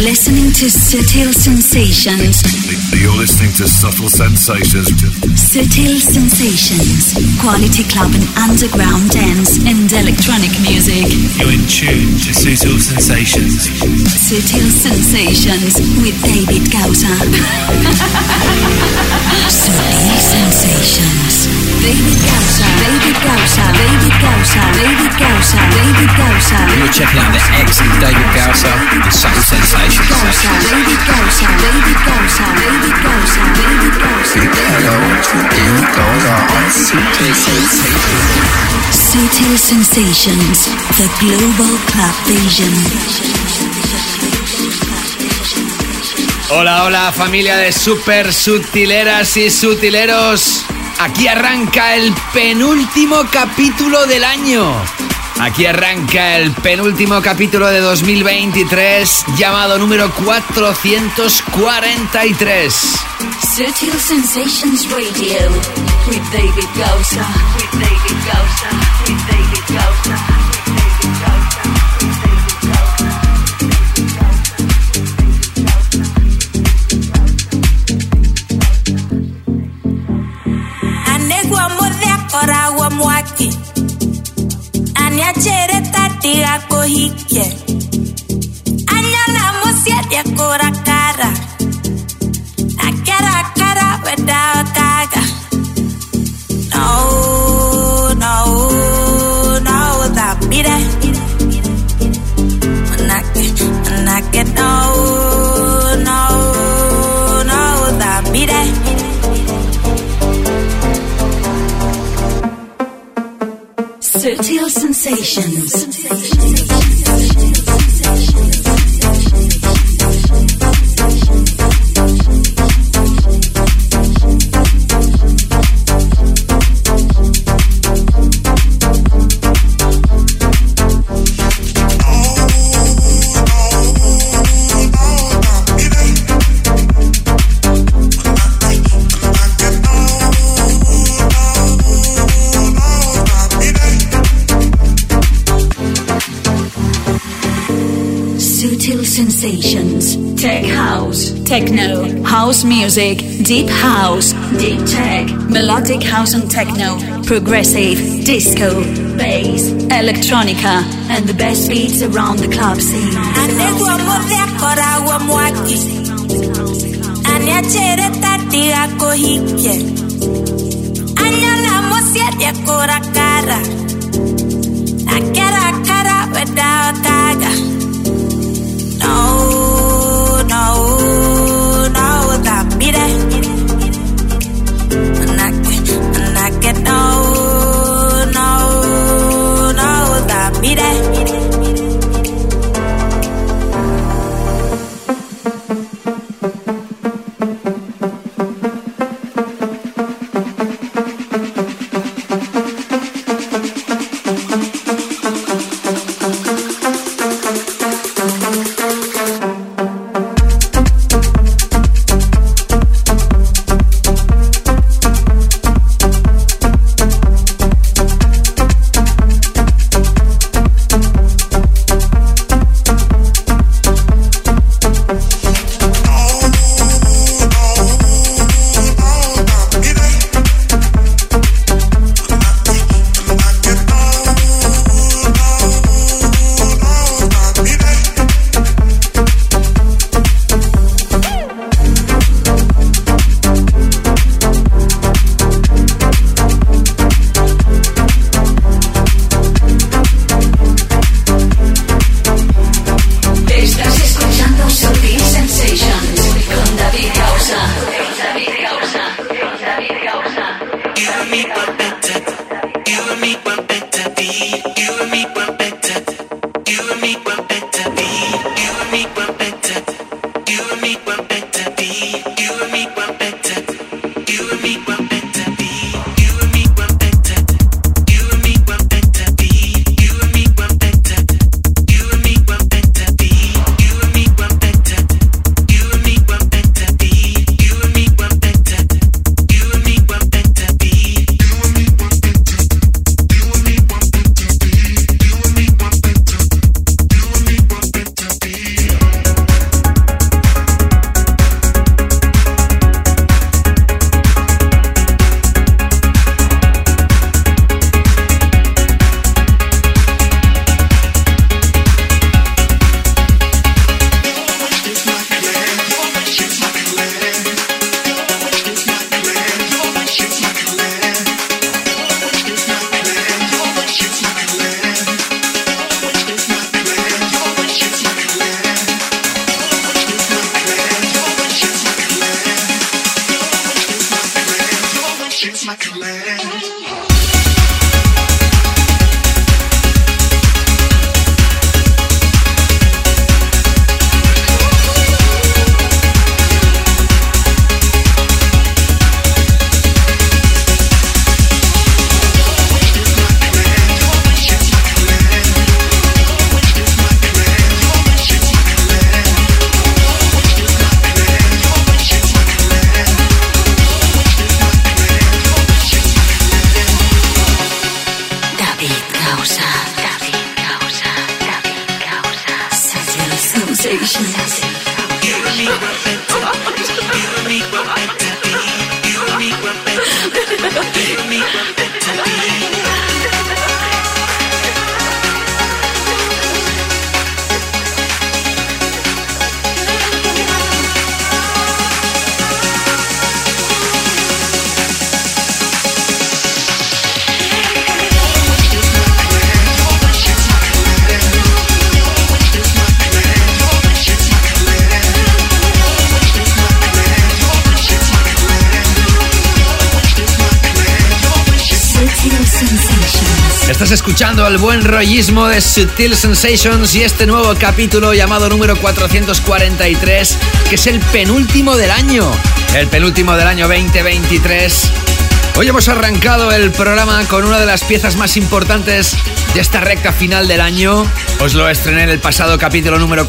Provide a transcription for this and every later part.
listening to Subtle Sensations. You're listening to Subtle Sensations. Subtle Sensations. Quality club and underground dance and electronic music. You're in tune to Subtle Sensations. Subtle Sensations with David Gausa. Subtle Sensations. David Gausa, David Gausa, David Gausa, David Gausa, David Gausa. You're checking out the excellent David Gausa and Subtle Sensations. Gausa, David Gausa, David Gausa, David Gausa, David Gausa. Hello to David Gausa on Subtle Sensations. Subtle Sensations, the global club vision. Hola, hola familia de super sutileras y sutileros. Aquí arranca el penúltimo capítulo del año. Aquí arranca el penúltimo capítulo de 2023, llamado número 443. Subtle Sensations Radio with David Gausa, with David Gausa, with David Gausa. Chere tatiga kohike Anyana musiete kora kara Akara kara without kaga No, no, no that mire Manake no, no, no that mire Subtle Sensations. Sensations. Tech house, techno, house music, deep house, deep tech, melodic house and techno, progressive, disco, bass, electronica, and the best beats around the club scene. No, no, no, that mire Manake no, no, no, that mire Estás escuchando el buen rollismo de Subtle Sensations y este nuevo capítulo llamado número 443, que es el penúltimo del año. El penúltimo del año 2023. Hoy hemos arrancado el programa con una de las piezas más importantes de esta recta final del año. Os lo estrené en el pasado capítulo número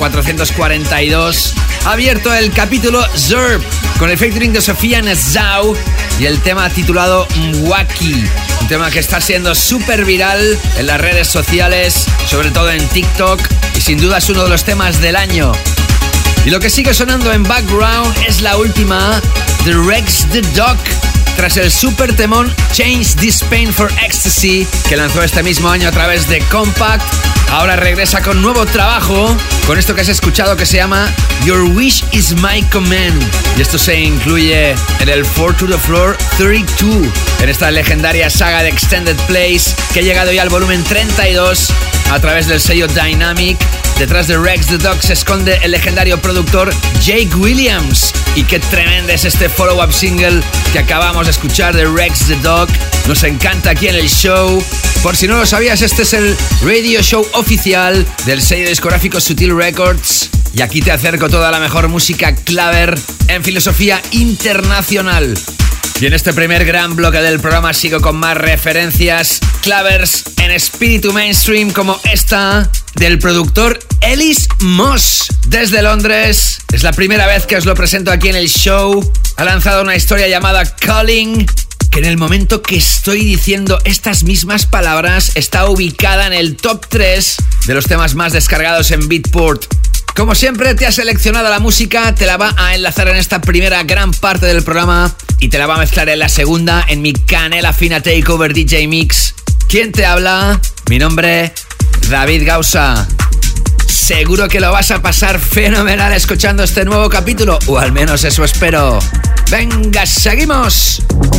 442. Ha abierto el capítulo Zerb con el featuring de Sofía Nassau y el tema titulado Mwaki. Un tema que está siendo súper viral en las redes sociales, sobre todo en TikTok, y sin duda es uno de los temas del año. Y lo que sigue sonando en background es la última, The Rex the Dog, tras el super temón Change This Pain for Ecstasy, que lanzó este mismo año a través de Compact. Ahora regresa con nuevo trabajo, con esto que has escuchado que se llama Your Wish Is My Command. Y esto se incluye en el 4 to the Floor 32, en esta legendaria saga de Extended Plays que ha llegado ya al volumen 32 a través del sello Dynamic. Detrás de Rex the Dog se esconde el legendario productor Jake Williams. Y qué tremendo es este follow-up single que acabamos de escuchar de Rex the Dog. Nos encanta aquí en el show. Por si no lo sabías, este es el radio show oficial del sello discográfico Subtle Records. Y aquí te acerco toda la mejor música claver en filosofía internacional. Y en este primer gran bloque del programa sigo con más referencias clavers en espíritu mainstream, como esta del productor Ellis Moss desde Londres. Es la primera vez que os lo presento aquí en el show. Ha lanzado una historia llamada Calling, que en el momento que estoy diciendo estas mismas palabras está ubicada en el top 3 de los temas más descargados en Beatport. Como siempre, te ha seleccionado la música, te la va a enlazar en esta primera gran parte del programa y te la va a mezclar en la segunda en mi Canela Fina Takeover DJ Mix. ¿Quién te habla? Mi nombre, David Gausa. Seguro que lo vas a pasar fenomenal escuchando este nuevo capítulo, o al menos eso espero. ¡Venga, seguimos!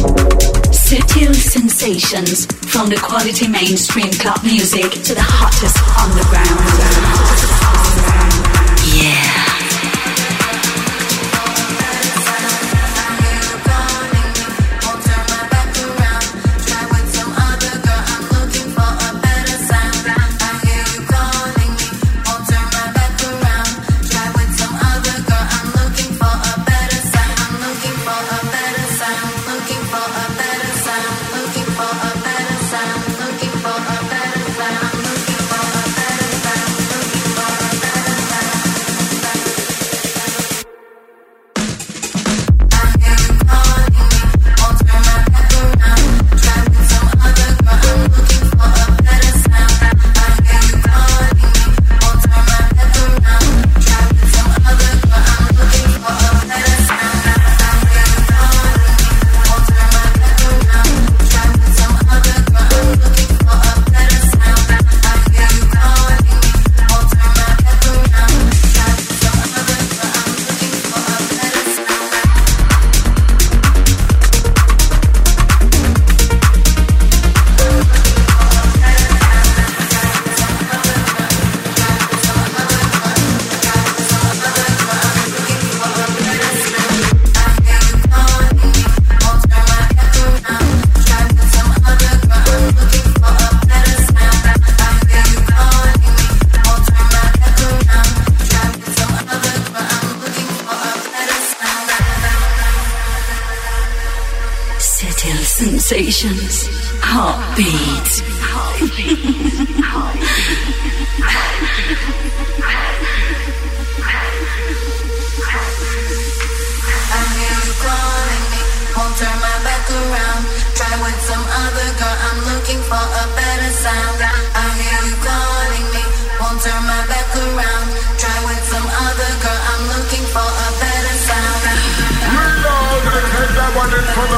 Subtle sensations, from the quality mainstream club music to the hottest underground. Yeah. Sensations, heartbeats. Won't turn my back around. Try with some other girl. I'm looking for a better sound.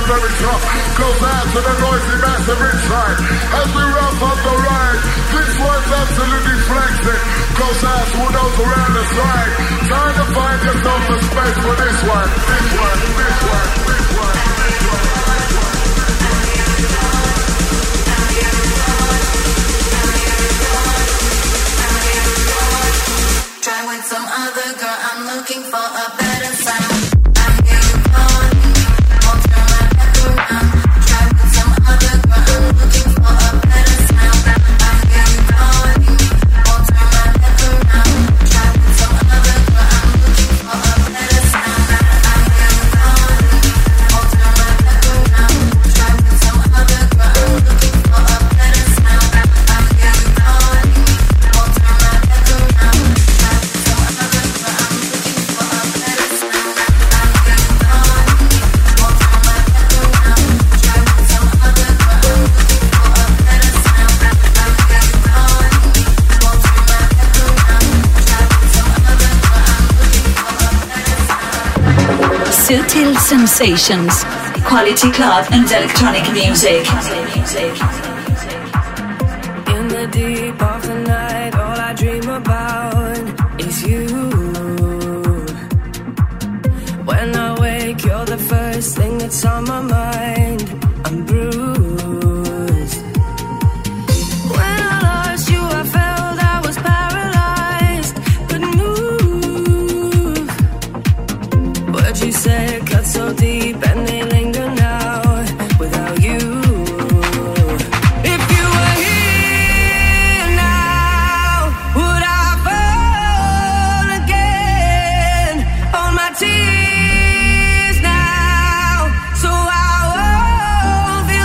very tough. Goes out to the noisy massive inside. As we wrap up the ride, this one's absolutely flexing. Goes out to those around the side. Time to find yourself a space for this one. This one, this one, this one, this one. Try with some other girl, I'm looking for a better sound. I hear you calling, won't turn my back around. Try with some other girl, I'm looking for a better sound. I hear you calling, won't turn my back around. Try with some other girl, I'm looking for a better sound. I hear you calling, won't turn my back around. Try with some other girl, I'm looking for a better sound. I hear you calling, won't turn my back around. Sutil Sensations, quality club and electronic music. In the deep of the night, all I dream about is you. When I wake, you're the first thing that's on my mind. I'm bruised. When I lost you, I felt I was paralyzed, couldn't move. Words you said cut so deep and they linger now without you. If you were here now, would I fall again on my tears now? So I won't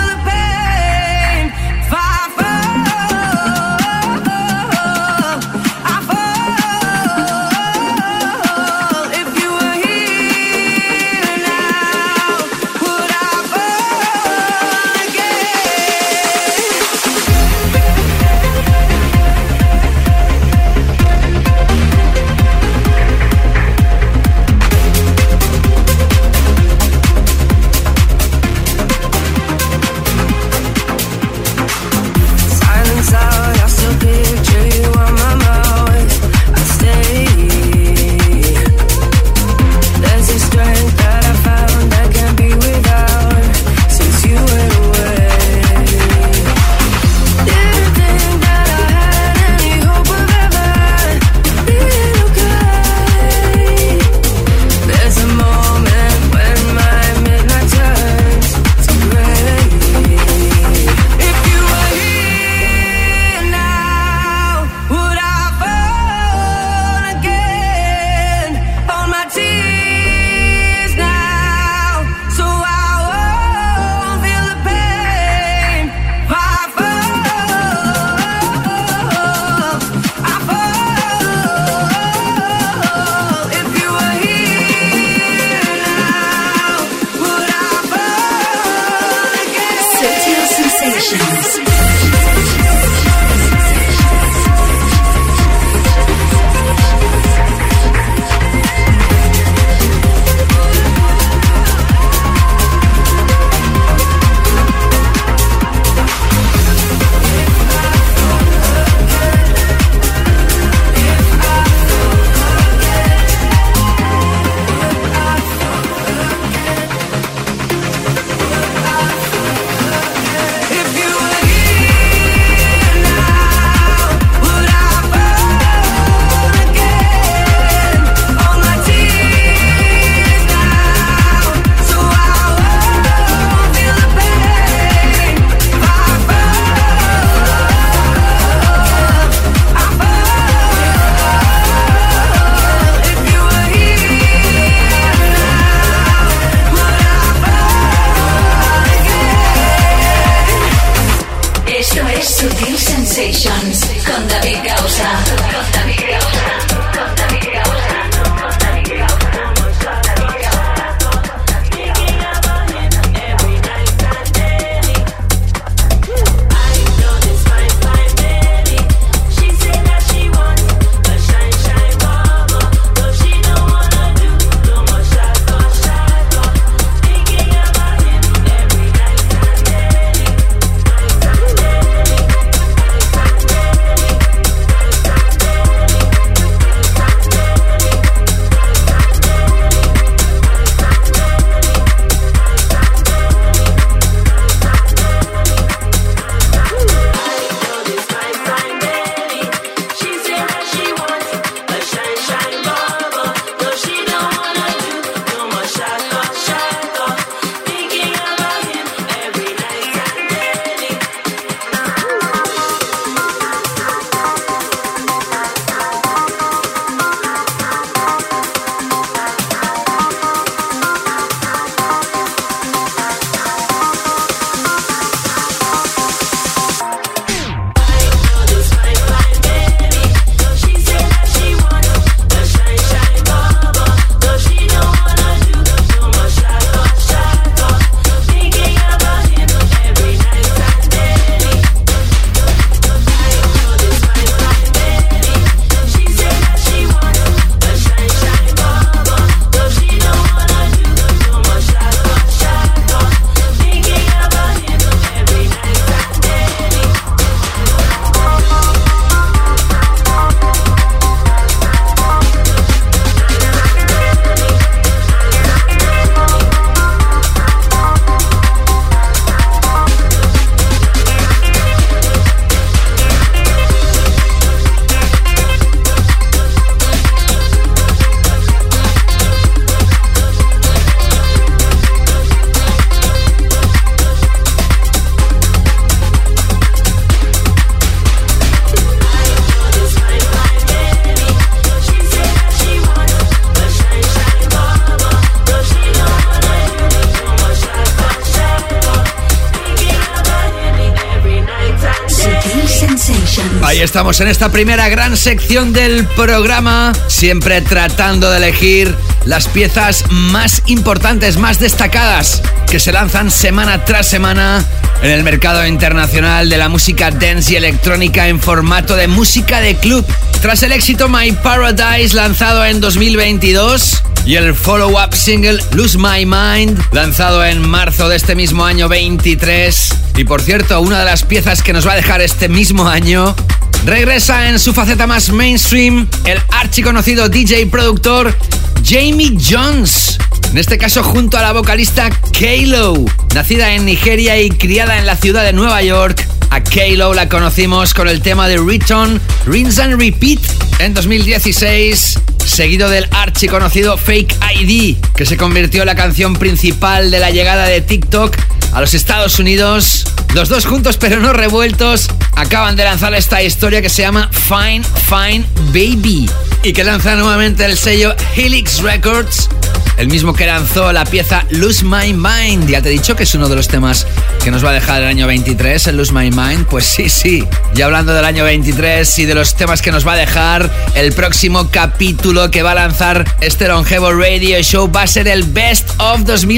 estamos en esta primera gran sección del programa, siempre tratando de elegir las piezas más importantes, más destacadas, que se lanzan semana tras semana en el mercado internacional de la música dance y electrónica en formato de música de club. Tras el éxito My Paradise, lanzado en 2022, y el follow-up single Lose My Mind, lanzado en marzo de este mismo año 23. Y por cierto, una de las piezas que nos va a dejar este mismo año, regresa en su faceta más mainstream el archiconocido DJ y productor Jamie Jones. En este caso junto a la vocalista K-Lo, nacida en Nigeria y criada en la ciudad de Nueva York. A K-Lo la conocimos con el tema de Return, Rinse and Repeat en 2016, seguido del archiconocido Fake ID, que se convirtió en la canción principal de la llegada de TikTok a los Estados Unidos. Los dos juntos pero no revueltos acaban de lanzar esta historia que se llama Fine Fine Baby y que lanza nuevamente el sello Helix Records, el mismo que lanzó la pieza Lose My Mind. Ya te he dicho que es uno de los temas que nos va a dejar el año 23, el Lose My Mind. Pues sí. Y hablando del año 23 y de los temas que nos va a dejar, el próximo capítulo que va a lanzar este longevo radio show va a ser el Best of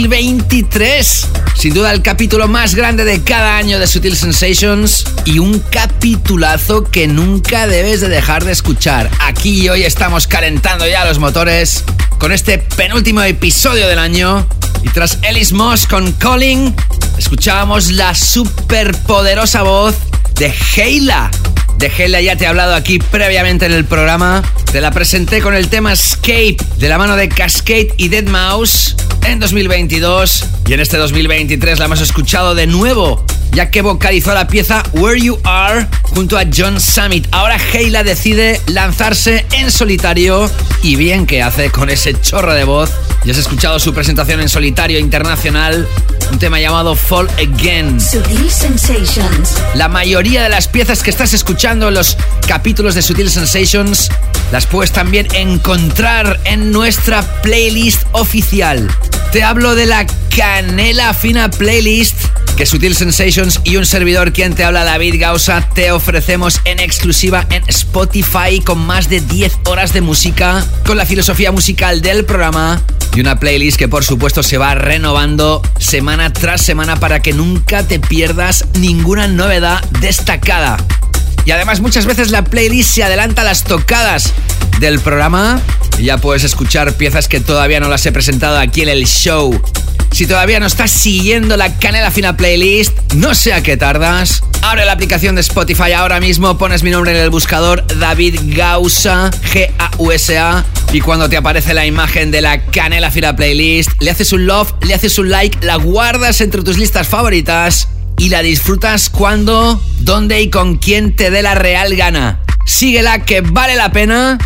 2023. Sin duda el capítulo más grande de cada año de Sutil Sensations y un capitulazo que nunca debes de dejar de escuchar. Aquí y hoy estamos calentando ya los motores con este penúltimo episodio del año, y tras Ellis Moss con Calling, escuchábamos la superpoderosa voz de Heila. De Heila ya te he hablado aquí previamente en el programa. Te la presenté con el tema Escape de la mano de Cascade y Deadmau5 en 2022. Y en este 2023 la hemos escuchado de nuevo, ya que vocalizó la pieza Where You Are junto a John Summit. Ahora Heila decide lanzarse en solitario, y bien que hace con ese chorro de voz. Ya has escuchado su presentación en solitario internacional, un tema llamado Fall Again. Sutil Sensations. La mayoría de las piezas que estás escuchando en los capítulos de Sutil Sensations las puedes también encontrar en nuestra playlist oficial. Te hablo de la Canela Fina Playlist, que Sutil Sensations y un servidor, quien te habla, David Gausa, te ofrecemos en exclusiva en Spotify, con más de 10 horas de música, con la filosofía musical del programa y una playlist que por supuesto se va renovando semana tras semana para que nunca te pierdas ninguna novedad destacada. Y además muchas veces la playlist se adelanta a las tocadas del programa y ya puedes escuchar piezas que todavía no las he presentado aquí en el show. Si todavía no estás siguiendo la Canela Fina Playlist, no sé a qué tardas. Abre la aplicación de Spotify ahora mismo, pones mi nombre en el buscador, David Gausa, Gausa, y cuando te aparece la imagen de la Canela Fina Playlist, le haces un love, le haces un like, la guardas entre tus listas favoritas y la disfrutas cuando, dónde y con quién te dé la real gana. Síguela, que vale la pena.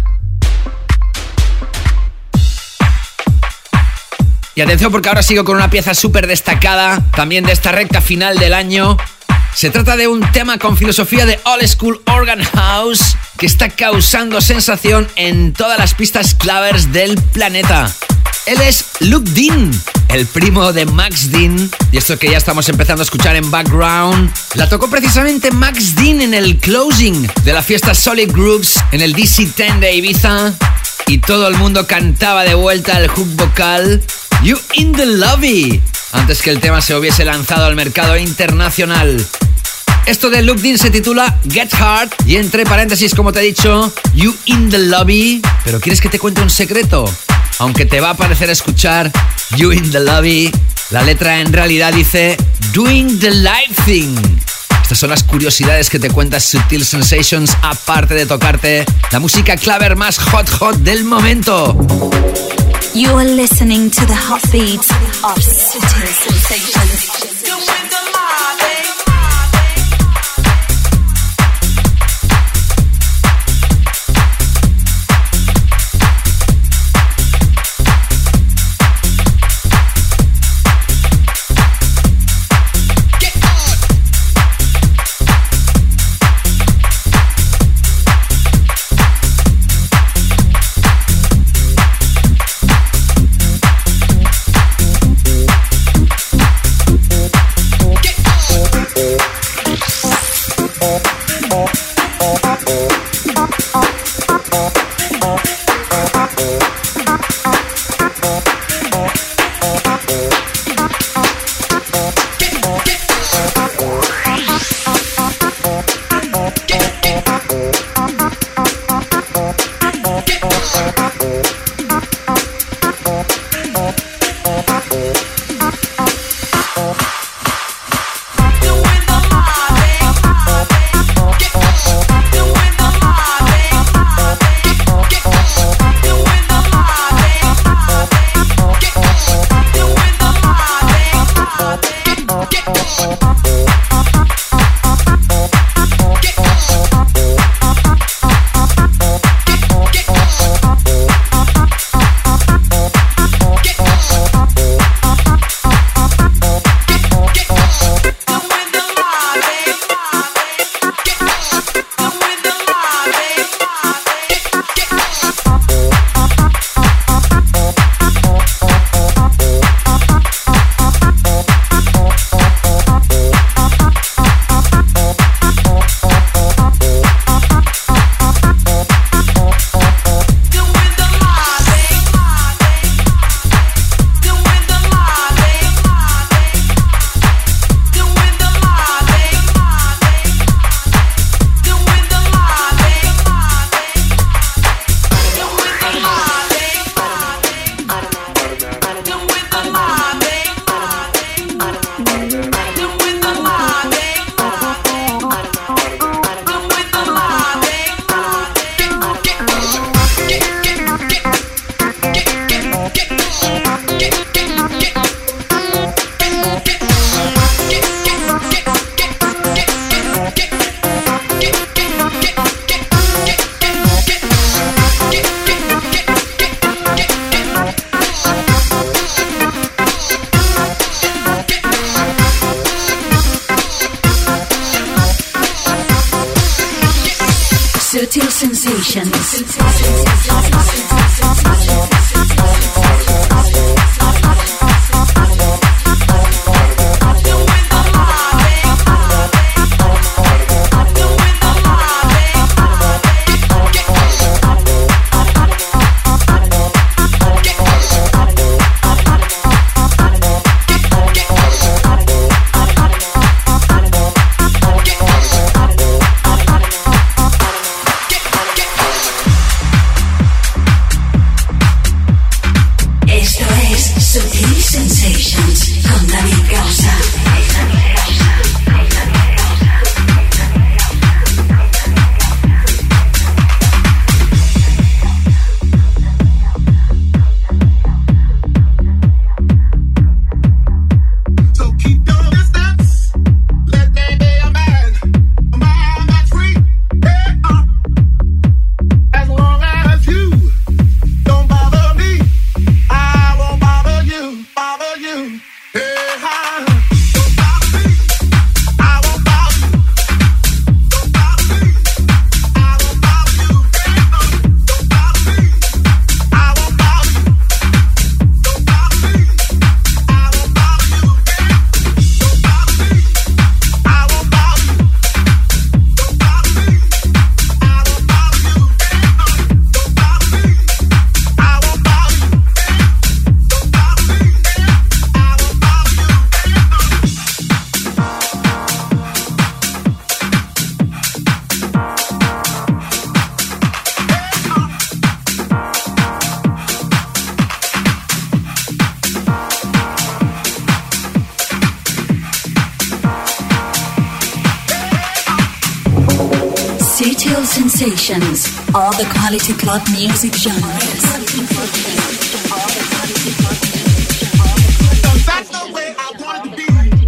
Y atención, porque ahora sigo con una pieza súper destacada, también de esta recta final del año. Se trata de un tema con filosofía de Old School Organ House que está causando sensación en todas las pistas clavers del planeta. Él es Luke Dean, el primo de Max Dean, y esto que ya estamos empezando a escuchar en background la tocó precisamente Max Dean en el closing de la fiesta Solid Grooves en el DC-10 de Ibiza, y todo el mundo cantaba de vuelta el hook vocal You in the Lobby antes que el tema se hubiese lanzado al mercado internacional. Esto de Luke Dean se titula Get Hard y entre paréntesis, como te he dicho, You in the Lobby. Pero ¿quieres que te cuente un secreto? Aunque te va a parecer escuchar You in the Lobby, la letra en realidad dice Doing the Live Thing. Estas son las curiosidades que te cuenta Sutil Sensations, aparte de tocarte la música claver más hot del momento. You are listening to the hot beats of Sutil Sensations. Get Sensations. Sutil Sensations, all the quality club music genres. That's the way I want it to be.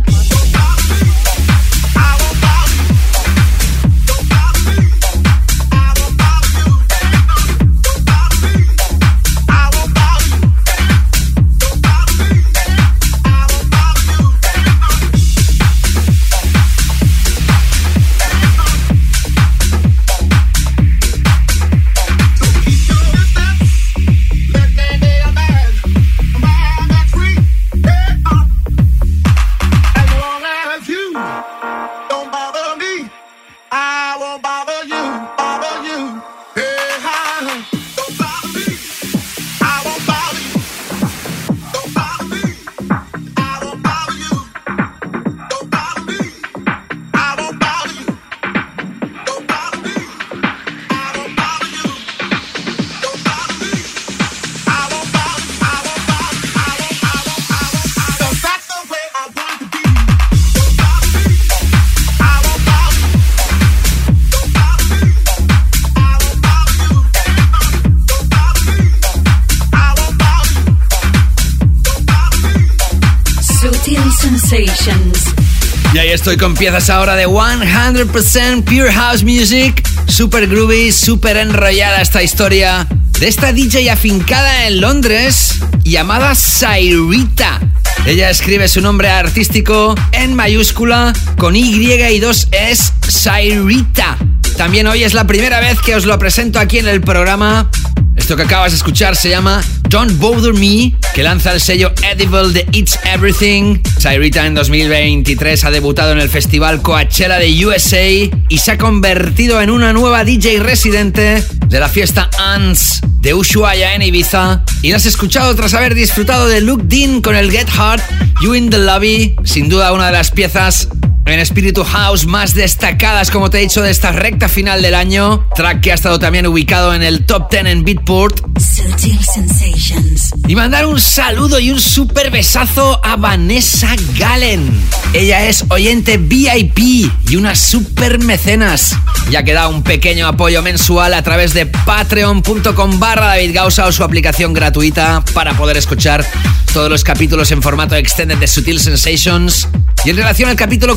Y ahí estoy con piezas ahora de 100% Pure House Music. Super groovy, super enrollada esta historia de esta DJ afincada en Londres llamada Cyrita. Ella escribe su nombre artístico en mayúscula con Y y 2 S, Cyrita. También hoy es la primera vez que os lo presento aquí en el programa. Esto que acabas de escuchar se llama Don't Bother Me, que lanza el sello Edible de It's Everything. Cyrita en 2023 ha debutado en el festival Coachella de USA y se ha convertido en una nueva DJ residente de la fiesta Ants de Ushuaia en Ibiza. Y la has escuchado tras haber disfrutado de Luke Dean con el Get Hard, You in the Lobby. Sin duda una de las piezas en espíritu house más destacadas, como te he dicho, de esta recta final del año. Track que ha estado también ubicado en el Top 10 en Beatport. Sutil Sensations. Y mandar un saludo y un super besazo a Vanessa Gallen. Ella es oyente VIP y una super mecenas, ya que da un pequeño apoyo mensual a través de patreon.com/David Gausa o su aplicación gratuita para poder escuchar todos los capítulos en formato extended de Sutil Sensations. Y en relación al capítulo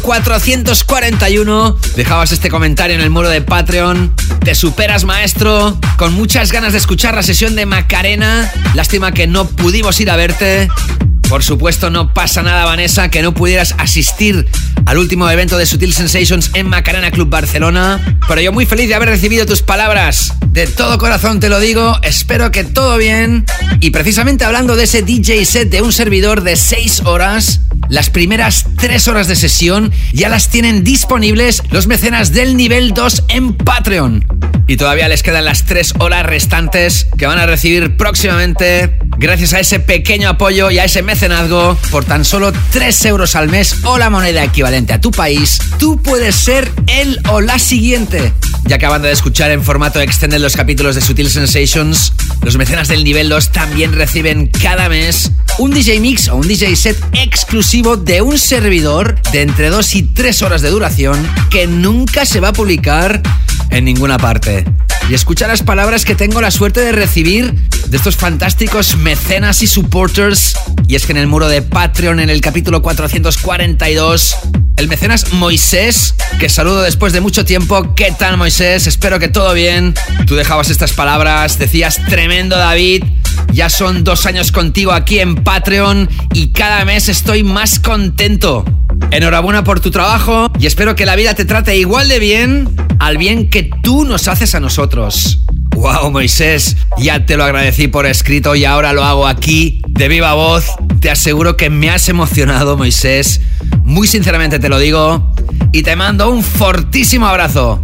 441, dejabas este comentario en el muro de Patreon. Te superas, maestro, con muchas ganas de escuchar la sesión de Macarena. Lástima que no pudimos ir a verte. Por supuesto, no pasa nada, Vanessa, que no pudieras asistir al último evento de Sutil Sensations en Macarena Club Barcelona. Pero yo muy feliz de haber recibido tus palabras. De todo corazón te lo digo, espero que todo bien. Y precisamente hablando de ese DJ set de un servidor de 6 horas, las primeras 3 horas de sesión ya las tienen disponibles los mecenas del nivel 2 en Patreon. Y todavía les quedan las 3 horas restantes que van a recibir próximamente gracias a ese pequeño apoyo y a ese mecenazgo. Por tan solo 3 euros al mes o la moneda equivalente a tu país, tú puedes ser el o la siguiente. Ya acabando de escuchar en formato extended los capítulos de Sutil Sensations, los mecenas del nivel 2 también reciben cada mes un DJ mix o un DJ set exclusivo de un servidor de entre 2 y 3 horas de duración que nunca se va a publicar en ninguna parte. Y escucha las palabras que tengo la suerte de recibir de estos fantásticos mecenas y supporters. Y es que en el muro de Patreon, en el capítulo 442, el mecenas Moisés, que saludo después de mucho tiempo. ¿Qué tal, Moisés? Espero que todo bien. Tú dejabas estas palabras, decías: tremendo, David. Ya son 2 años contigo aquí en Patreon y cada mes estoy más contento. Enhorabuena por tu trabajo y espero que la vida te trate igual de bien al bien que tú nos haces a nosotros. Wow, Moisés, ya te lo agradecí por escrito y ahora lo hago aquí de viva voz. Te aseguro que me has emocionado, Moisés. Muy sinceramente te lo digo y te mando un fortísimo abrazo.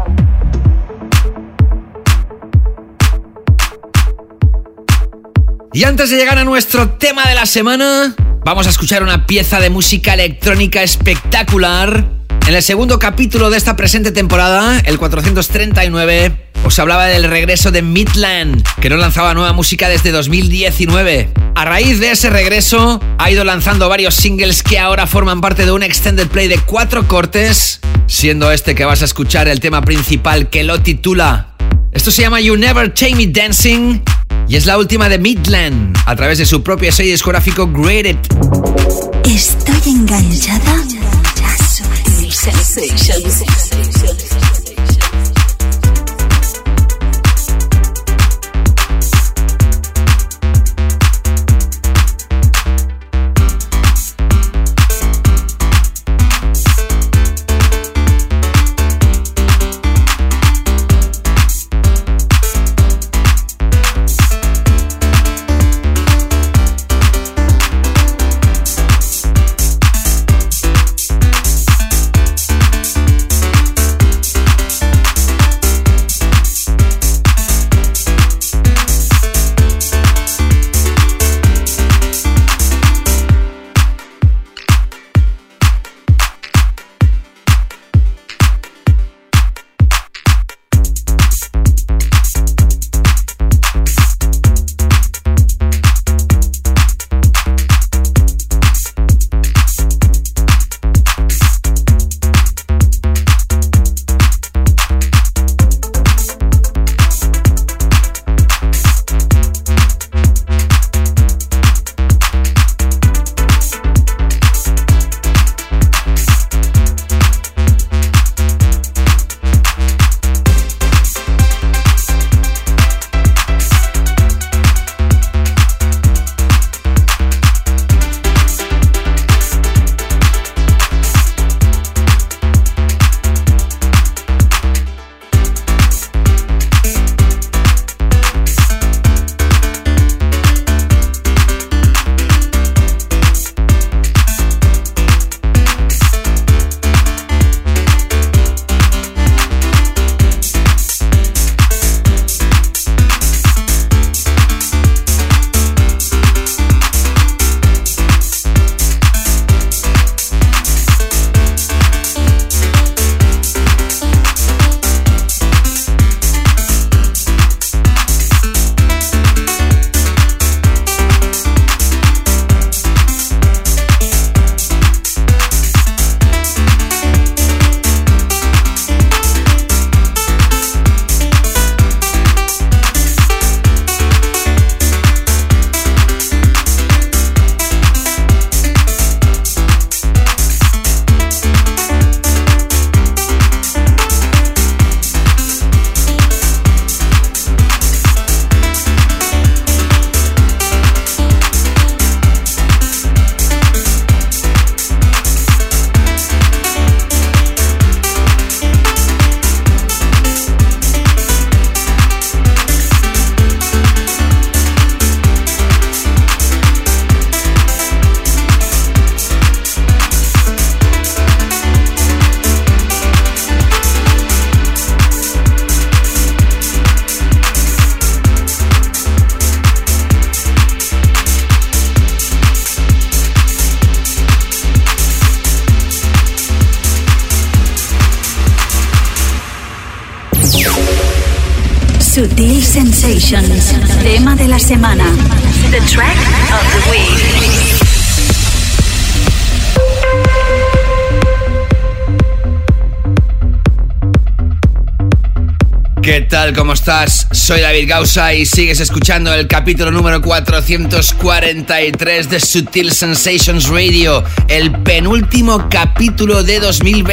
Y antes de llegar a nuestro tema de la semana, vamos a escuchar una pieza de música electrónica espectacular. En el segundo capítulo de esta presente temporada, el 439, os hablaba del regreso de Midland, que no lanzaba nueva música desde 2019. A raíz de ese regreso, ha ido lanzando varios singles que ahora forman parte de un extended play de 4 cortes, siendo este que vas a escuchar el tema principal, que lo titula. Esto se llama You Never Take Me Dancing y es la última de Midland a través de su propio sello discográfico Graded. Estoy enganchada a Sutil Sensations. Sutil Sensations, tema de la semana. The track of the week. ¿Qué tal? ¿Cómo estás? Soy David Gausa y sigues escuchando el capítulo número 443 de Sutil Sensations Radio, el penúltimo capítulo de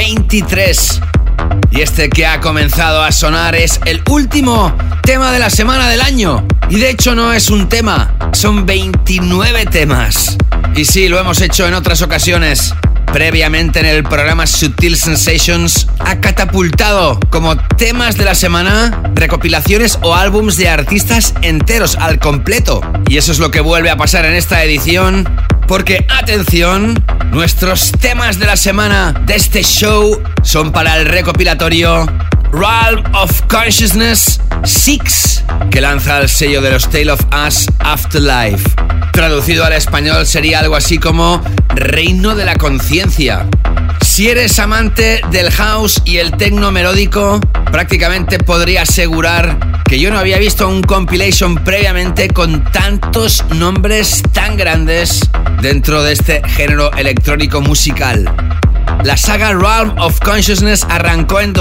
2023. Y este que ha comenzado a sonar es el último tema de la semana del año. Y de hecho no es un tema, son 29 temas. Y sí, lo hemos hecho en otras ocasiones. Previamente en el programa Sutil Sensations ha catapultado como temas de la semana recopilaciones o álbums de artistas enteros al completo. Y eso es lo que vuelve a pasar en esta edición, porque, atención, nuestros temas de la semana de este show son para el recopilatorio Realm of Consciousness 6, que lanza el sello de los Tale of Us Afterlife. Traducido al español sería algo así como Reino de la Conciencia. Si eres amante del house y el techno melódico, prácticamente podría asegurar que yo no había visto un compilation previamente con tantos nombres tan grandes dentro de este género electrónico musical. La saga Realm of Consciousness arrancó en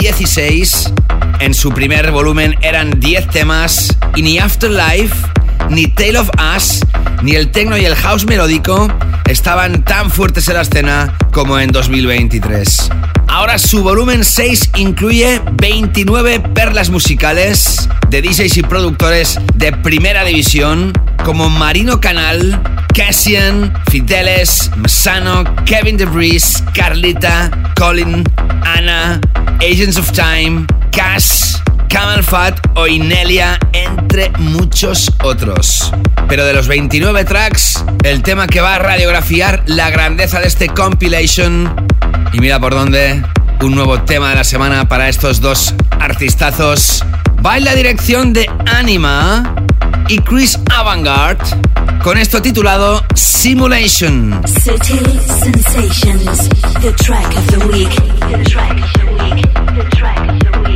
2016. En su primer volumen eran 10 temas y ni Afterlife, ni Tale of Us, ni el techno y el house melódico estaban tan fuertes en la escena como en 2023. Ahora su volumen 6 incluye 29 perlas musicales de DJs y productores de primera división como Marino Canal, Cassian, Fideles, Masano, Kevin DeVries, Carlita, Colin, Anna, Agents of Time, Cass, Camel Fat o Inelia, entre muchos otros. Pero de los 29 tracks, el tema que va a radiografiar la grandeza de este compilation, y mira por dónde, un nuevo tema de la semana para estos dos artistazos, va en la dirección de Anima y Chris Avantgarde, con esto titulado Simulation. Sutil Sensations, the track of the week. The track of the week. The track of the week.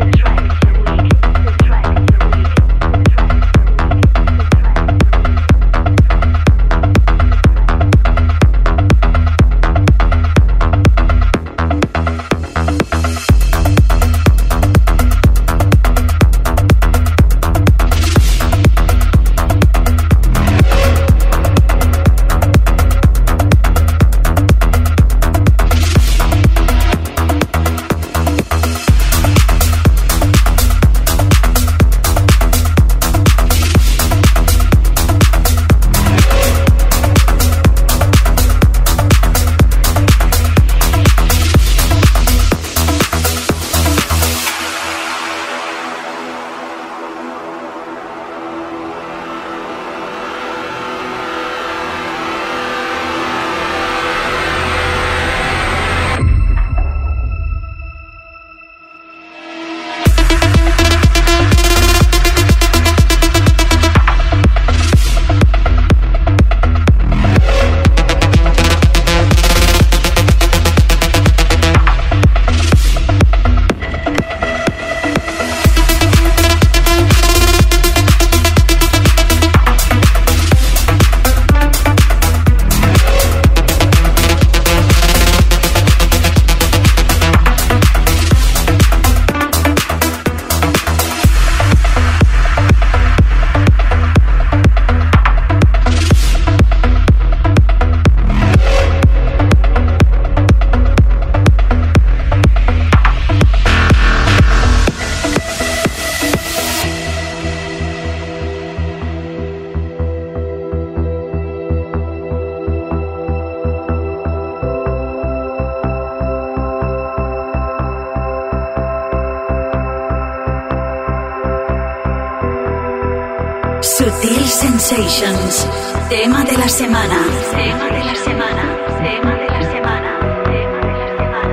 Sutil Sensations, tema de la semana. Tema de la semana. Tema de la semana. Tema de la semana.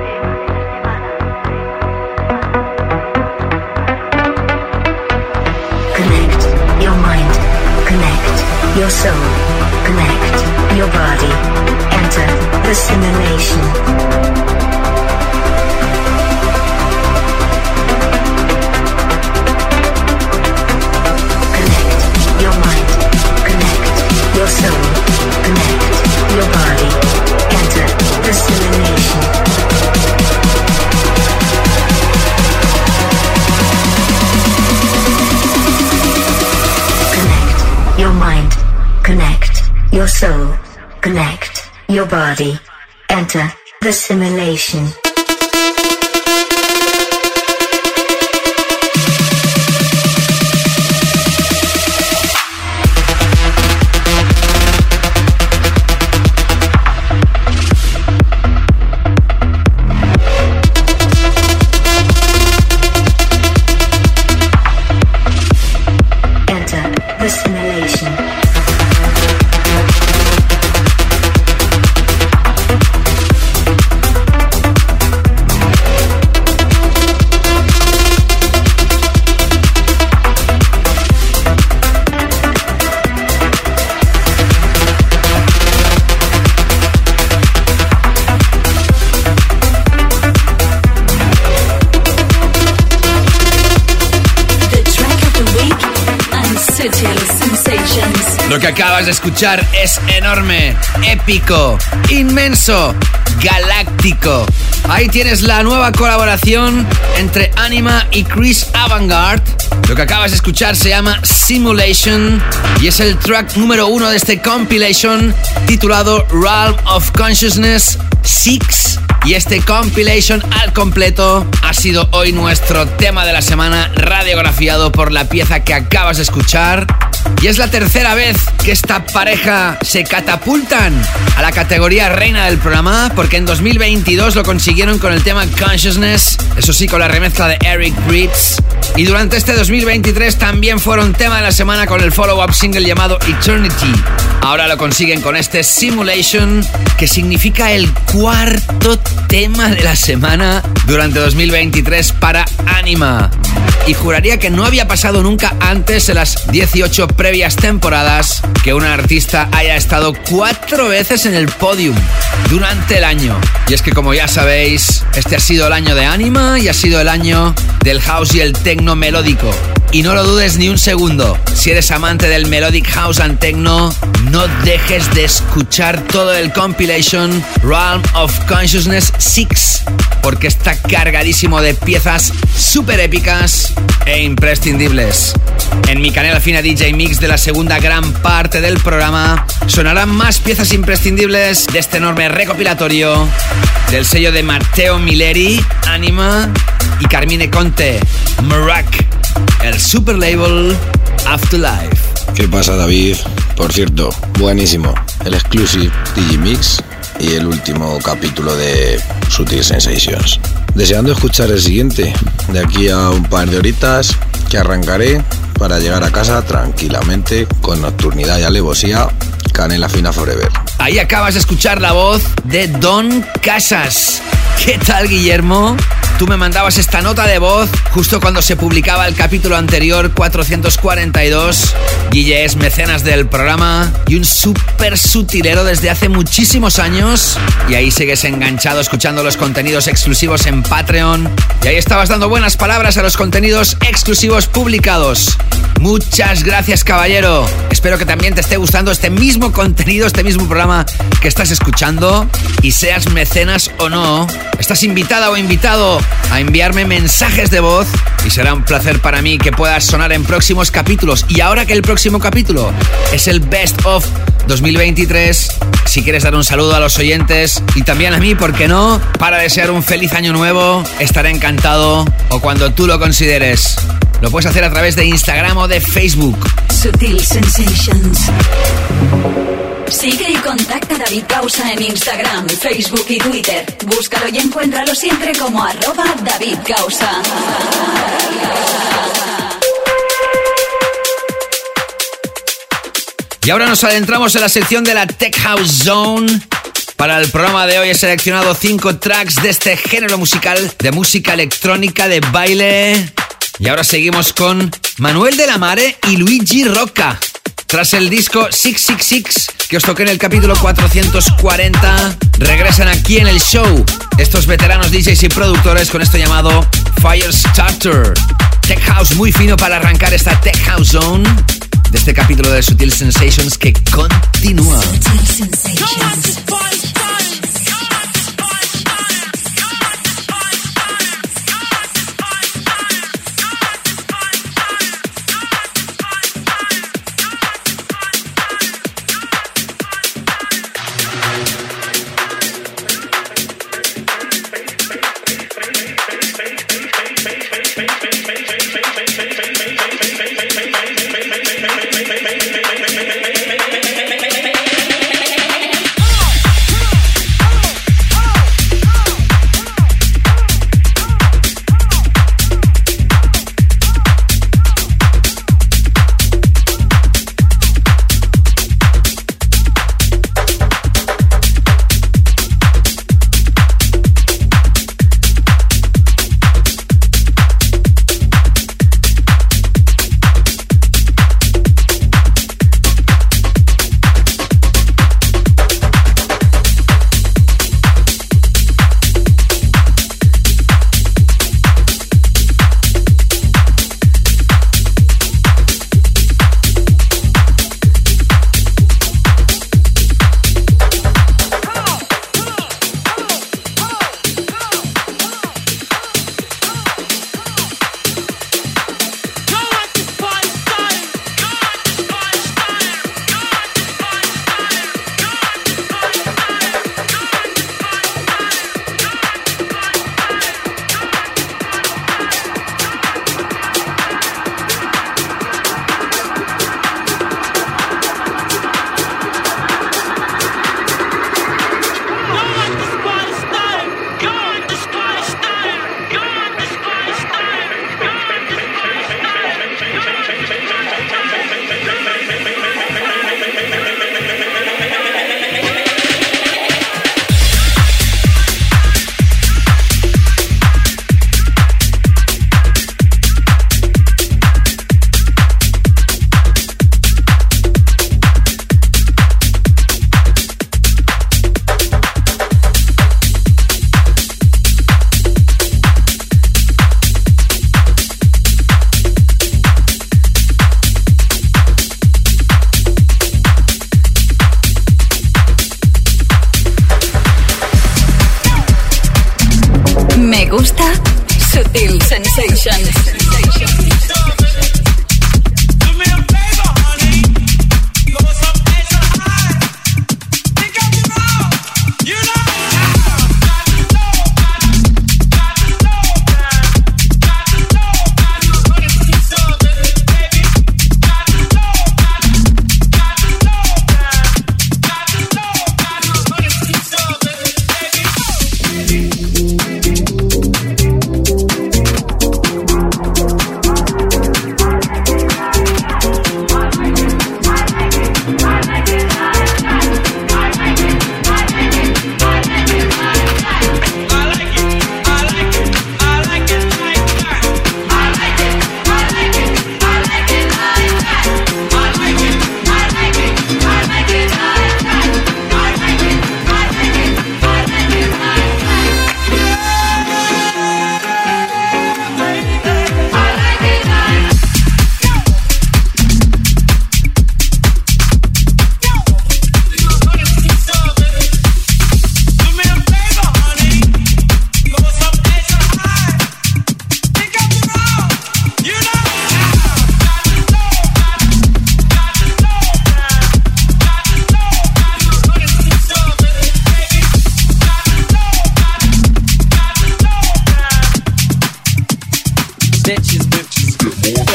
Connect your mind. Connect your soul. Connect your body. Enter the simulation. your soul. Connect your body. Enter the simulation. The simulation. Lo que acabas de escuchar es enorme, épico, inmenso, galáctico. Ahí tienes la nueva colaboración entre Anima y Chris Avantgarde. Lo que acabas de escuchar se llama Simulation y es el track número 1 de este compilation titulado Realm of Consciousness 6. Y este compilation al completo ha sido hoy nuestro tema de la semana, radiografiado por la pieza que acabas de escuchar. Y es la tercera vez que esta pareja se catapultan a la categoría reina del programa, porque en 2022 lo consiguieron con el tema Consciousness, eso sí, con la remezcla de Eric Prydz. Y durante este 2023 también fueron tema de la semana con el follow-up single llamado Eternity. Ahora lo consiguen con este Simulation, que significa el cuarto tema de la semana durante 2023 para Anima. Y juraría que no había pasado nunca antes en las 18 previas temporadas que una artista haya estado 4 veces en el podium durante el año. Y es que, como ya sabéis, este ha sido el año de Anima y ha sido el año del house y el techno melódico. Y no lo dudes ni un segundo, si eres amante del melodic house and techno, no dejes de escuchar todo el compilation Realm of Consciousness 6, porque está cargadísimo de piezas súper épicas e imprescindibles. En mi Canela Fina DJ Mix de la segunda gran parte del programa sonarán más piezas imprescindibles de este enorme recopilatorio del sello de Matteo Milleri, Anima, y Carmine Conte, Merak, el super label Afterlife. ¿Qué pasa, David? Por cierto, buenísimo el exclusive DJ Mix y el último capítulo de Sutil Sensations. Deseando escuchar el siguiente de aquí a un par de horitas, que arrancaré para llegar a casa tranquilamente con nocturnidad y alevosía. Canela Fina Forever. Ahí acabas de escuchar la voz de Don Casas. ¿Qué tal, Guillermo? Tú me mandabas esta nota de voz justo cuando se publicaba el capítulo anterior, 442. Guille es mecenas del programa y un súper sutilero desde hace muchísimos años. Y ahí sigues enganchado escuchando los contenidos exclusivos en Patreon. Y ahí estabas dando buenas palabras a los contenidos exclusivos publicados. Muchas gracias, caballero. Espero que también te esté gustando este mismo contenido, este mismo programa que estás escuchando. Y seas mecenas o no, estás invitada o invitado a enviarme mensajes de voz y será un placer para mí que puedas sonar en próximos capítulos. Y ahora que el próximo capítulo es el Best of 2023, si quieres dar un saludo a los oyentes y también a mí, ¿por qué no? Para desear un feliz año nuevo, estaré encantado, o cuando tú lo consideres. Lo puedes hacer a través de Instagram o de Facebook. Sutil Sensations. Sigue y contacta a David Gausa en Instagram, Facebook y Twitter. Búscalo y encuéntralo siempre como @David Gausa. Y ahora nos adentramos en la sección de la Tech House Zone. Para el programa de hoy he seleccionado 5 tracks de este género musical, de música electrónica, de baile. Y ahora seguimos con Manuel de la Mare y Luigi Rocca. Tras el disco 666 que os toqué en el capítulo 440, regresan aquí en el show estos veteranos DJs y productores con esto llamado Firestarter. Tech House muy fino para arrancar esta Tech House Zone de este capítulo de Sutil Sensations que continúa. Sutil Sensations.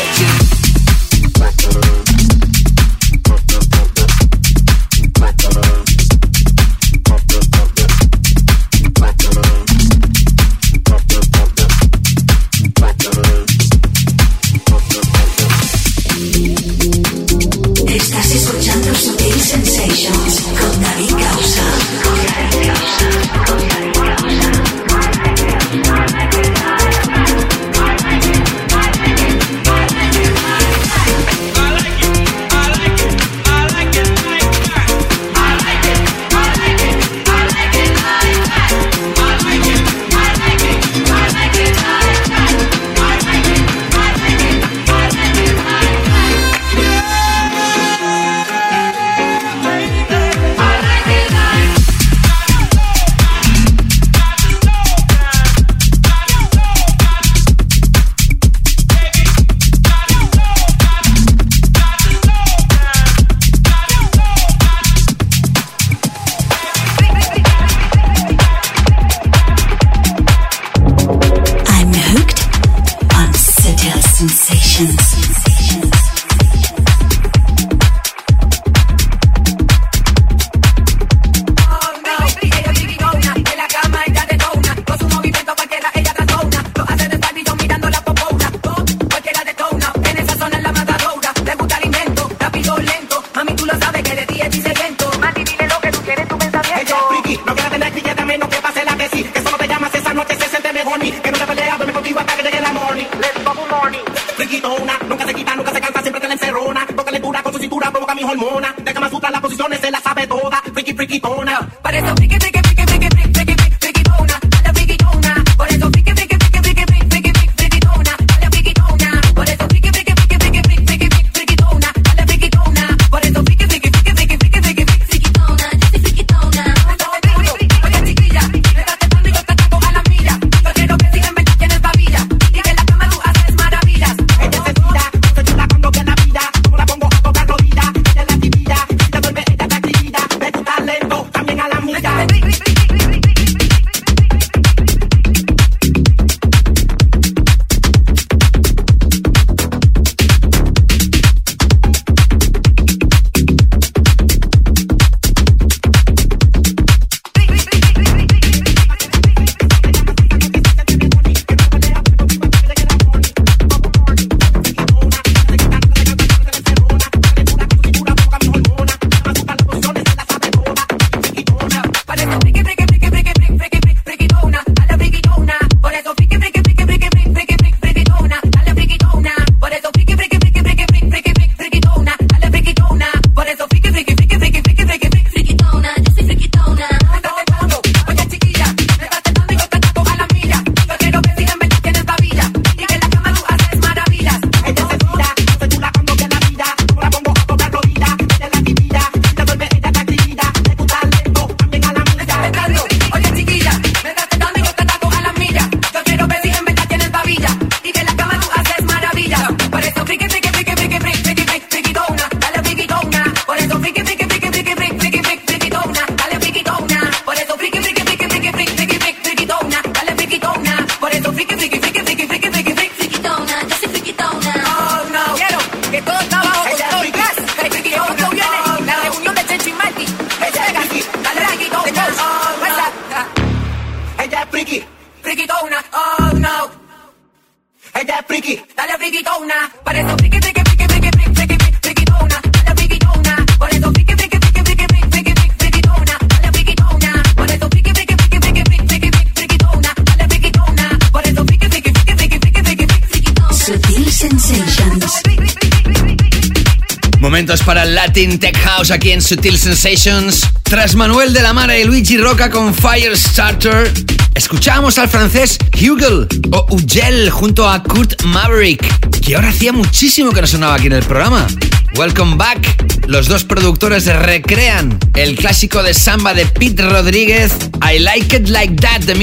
Momentos para Latin Tech House aquí en Sutil Sensations. Tras Manuel de la Mara y Luigi Rocca con Firestarter, escuchábamos al francés Hugel o Ugel junto a Kurt Maverick, que ahora hacía muchísimo que no sonaba aquí en el programa. Welcome Back. Los dos productores recrean el clásico de samba de Pete Rodríguez, I Like It Like That, de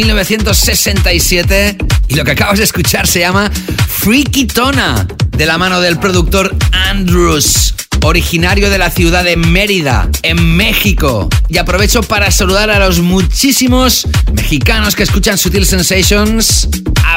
1967. Y lo que acabas de escuchar se llama Freaky Tona, de la mano del productor Andrews, originario de la ciudad de Mérida, en México. Y aprovecho para saludar a los muchísimos mexicanos que escuchan Sutil Sensations.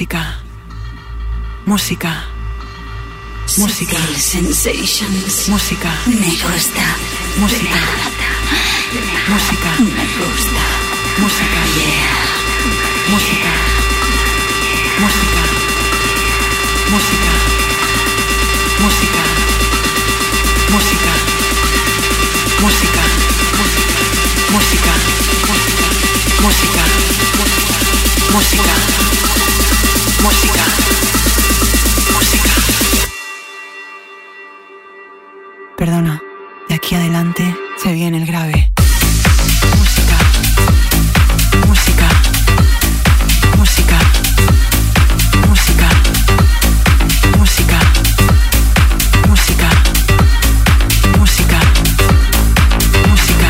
Música. Música. Música. Sensations. Música. Me gusta. Música. Música. Me gusta. Música. Yeah. Música. Música. Música. Música. Música. Música. Música. Música. Música. Música. Música. Perdona, de aquí adelante se viene el grave. Música. Música. Música. Música. Música. Música. Música. Música.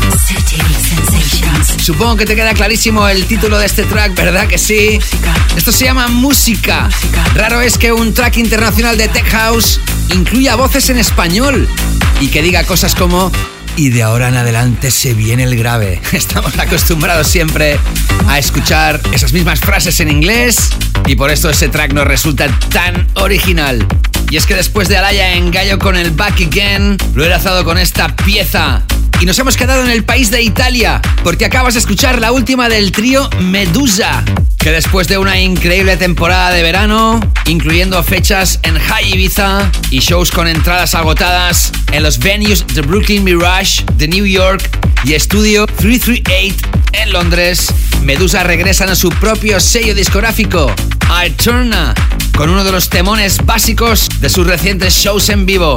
Supongo que te queda clarísimo el título de este track, ¿verdad que sí? Música. Esto se llama Música. Raro es que un track internacional de Tech House incluya voces en español y que diga cosas como y de ahora en adelante se viene el grave. Estamos acostumbrados siempre a escuchar esas mismas frases en inglés y por esto ese track nos resulta tan original. Y es que después de Alaya en Gallo con el Back Again, lo he lanzado con esta pieza. Y nos hemos quedado en el país de Italia, porque acabas de escuchar la última del trío Medusa, que después de una increíble temporada de verano, incluyendo fechas en High Ibiza y shows con entradas agotadas en los venues de Brooklyn Mirage, de New York y Estudio 338 en Londres, Medusa regresan a su propio sello discográfico, Alterna, con uno de los temones básicos de sus recientes shows en vivo.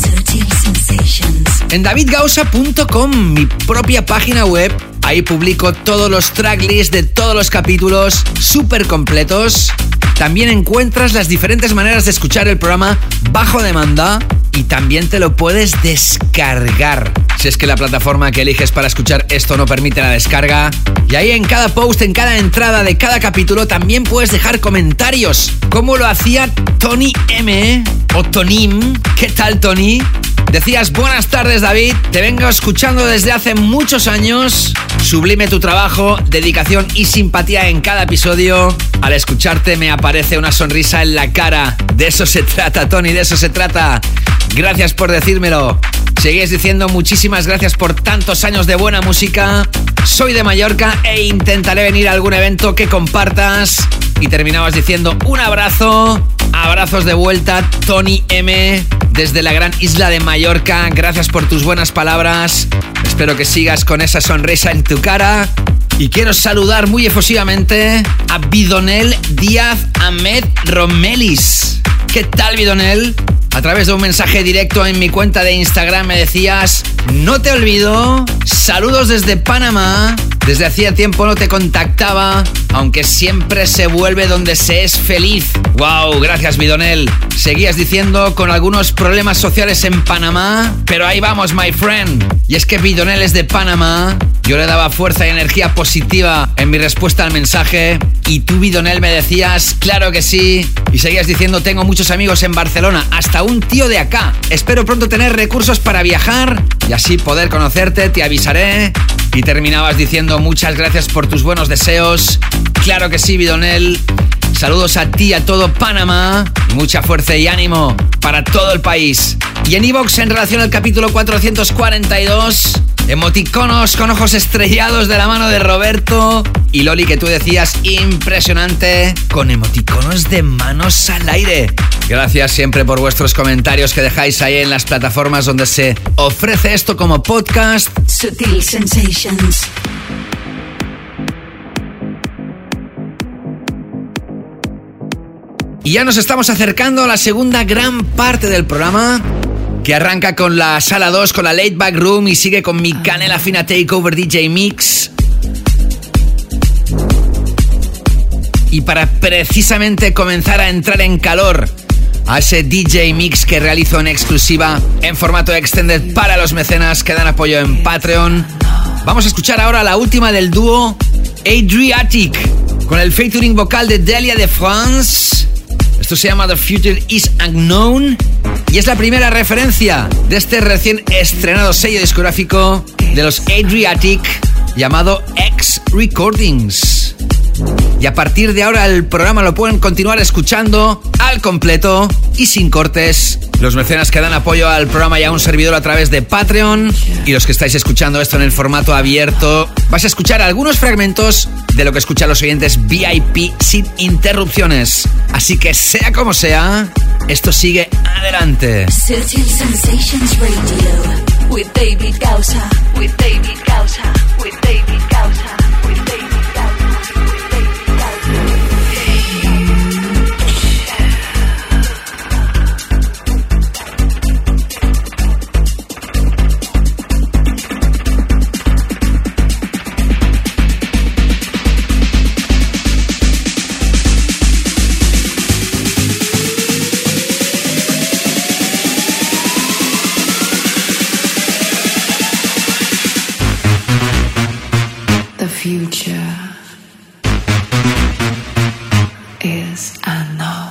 En davidgausa.com, mi propia página web, ahí publico todos los tracklists de todos los capítulos súper completos. También encuentras las diferentes maneras de escuchar el programa bajo demanda y también te lo puedes descargar, si es que la plataforma que eliges para escuchar esto no permite la descarga. Y ahí en cada post, en cada entrada de cada capítulo, también puedes dejar comentarios, como lo hacía Tony M o Tonim. ¿Qué tal, Tony? Decías, buenas tardes, David, te vengo escuchando desde hace muchos años. Sublime tu trabajo, dedicación y simpatía en cada episodio. Al escucharte me aparece una sonrisa en la cara. De eso se trata, Tony, de eso se trata. Gracias por decírmelo. Seguís diciendo muchísimas gracias por tantos años de buena música. Soy de Mallorca e intentaré venir a algún evento que compartas. Y terminabas diciendo un abrazo. Abrazos de vuelta, Tony M, desde la gran isla de Mallorca. Gracias por tus buenas palabras. Espero que sigas con esa sonrisa en tu cara. Y quiero saludar muy efusivamente a Bidonel Díaz Ahmed Romelis. ¿Qué tal, Bidonel? A través de un mensaje directo en mi cuenta de Instagram me decías: no te olvido, saludos desde Panamá. Desde hacía tiempo no te contactaba, aunque siempre se vuelve donde se es feliz. ¡Wow! Gracias, Bidonel. Seguías diciendo con algunos problemas sociales en Panamá, pero ahí vamos, my friend. Y es que Bidonel es de Panamá. Yo le daba fuerza y energía positiva en mi respuesta al mensaje. Y tú, Bidonel, me decías, claro que sí. Y seguías diciendo, tengo muchos amigos en Barcelona, hasta un tío de acá. Espero pronto tener recursos para viajar y así poder conocerte, te avisaré. Y terminabas diciendo, muchas gracias por tus buenos deseos. Claro que sí, Bidonel. Saludos a ti y a todo Panamá. Y mucha fuerza y ánimo para todo el país. Y en iVoox, en relación al capítulo 442, emoticonos con ojos estrellados de la mano de Roberto. Y Loli, que tú decías, impresionante, con emoticonos de manos al aire. Gracias siempre por vuestros comentarios que dejáis ahí en las plataformas donde se ofrece esto como podcast. Sutil Sensations. Y ya nos estamos acercando a la segunda gran parte del programa, que arranca con la sala 2, con la Late Back Room, y sigue con mi canela fina Takeover DJ Mix. Y para precisamente comenzar a entrar en calor a ese DJ Mix que realizo en exclusiva en formato extended para los mecenas que dan apoyo en Patreon, vamos a escuchar ahora la última del dúo Adriatic, con el featuring vocal de Delia de France. Esto se llama The Future is Unknown y es la primera referencia de este recién estrenado sello discográfico de los Adriatic llamado X Recordings. y a partir de ahora el programa lo pueden continuar escuchando al completo y sin cortes. Los mecenas que dan apoyo al programa y a un servidor a través de Patreon, y los que estáis escuchando esto en el formato abierto, vais a escuchar algunos fragmentos de lo que escuchan los oyentes VIP sin interrupciones. Así que sea como sea, esto sigue adelante. Sutil Sensations Radio with David Gausa, with David Gausa, with David Gausa, with David Gausa, with David Gausa. The future is unknown.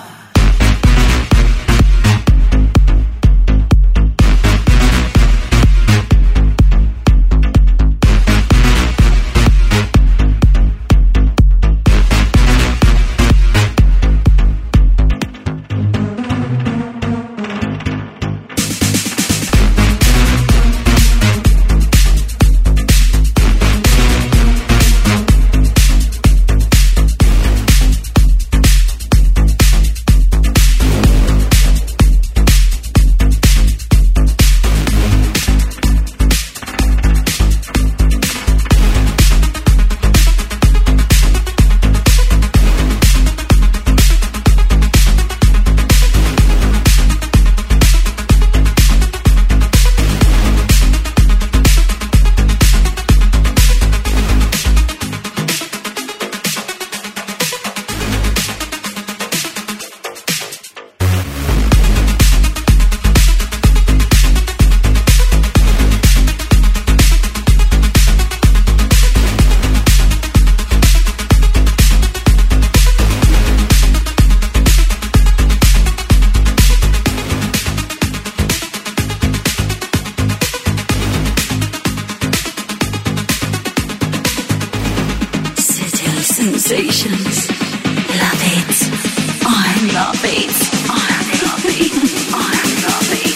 Sensations. Love it. I love it. I love it. I love it.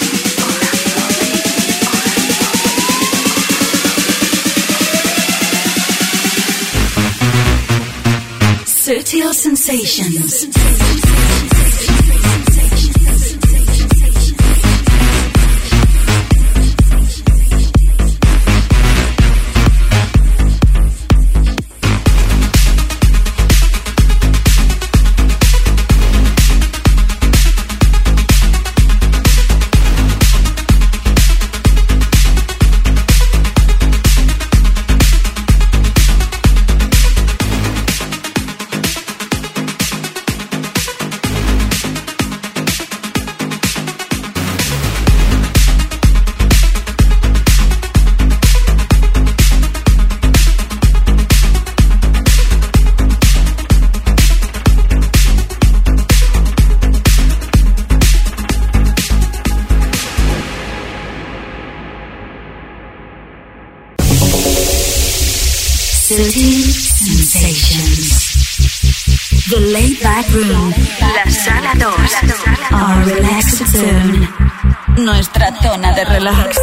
I love it. Sutil Sensations. Sutil Sensations. The Laid Back Room. La Sala 2. Our Relaxed Zone. Nuestra zona de relax.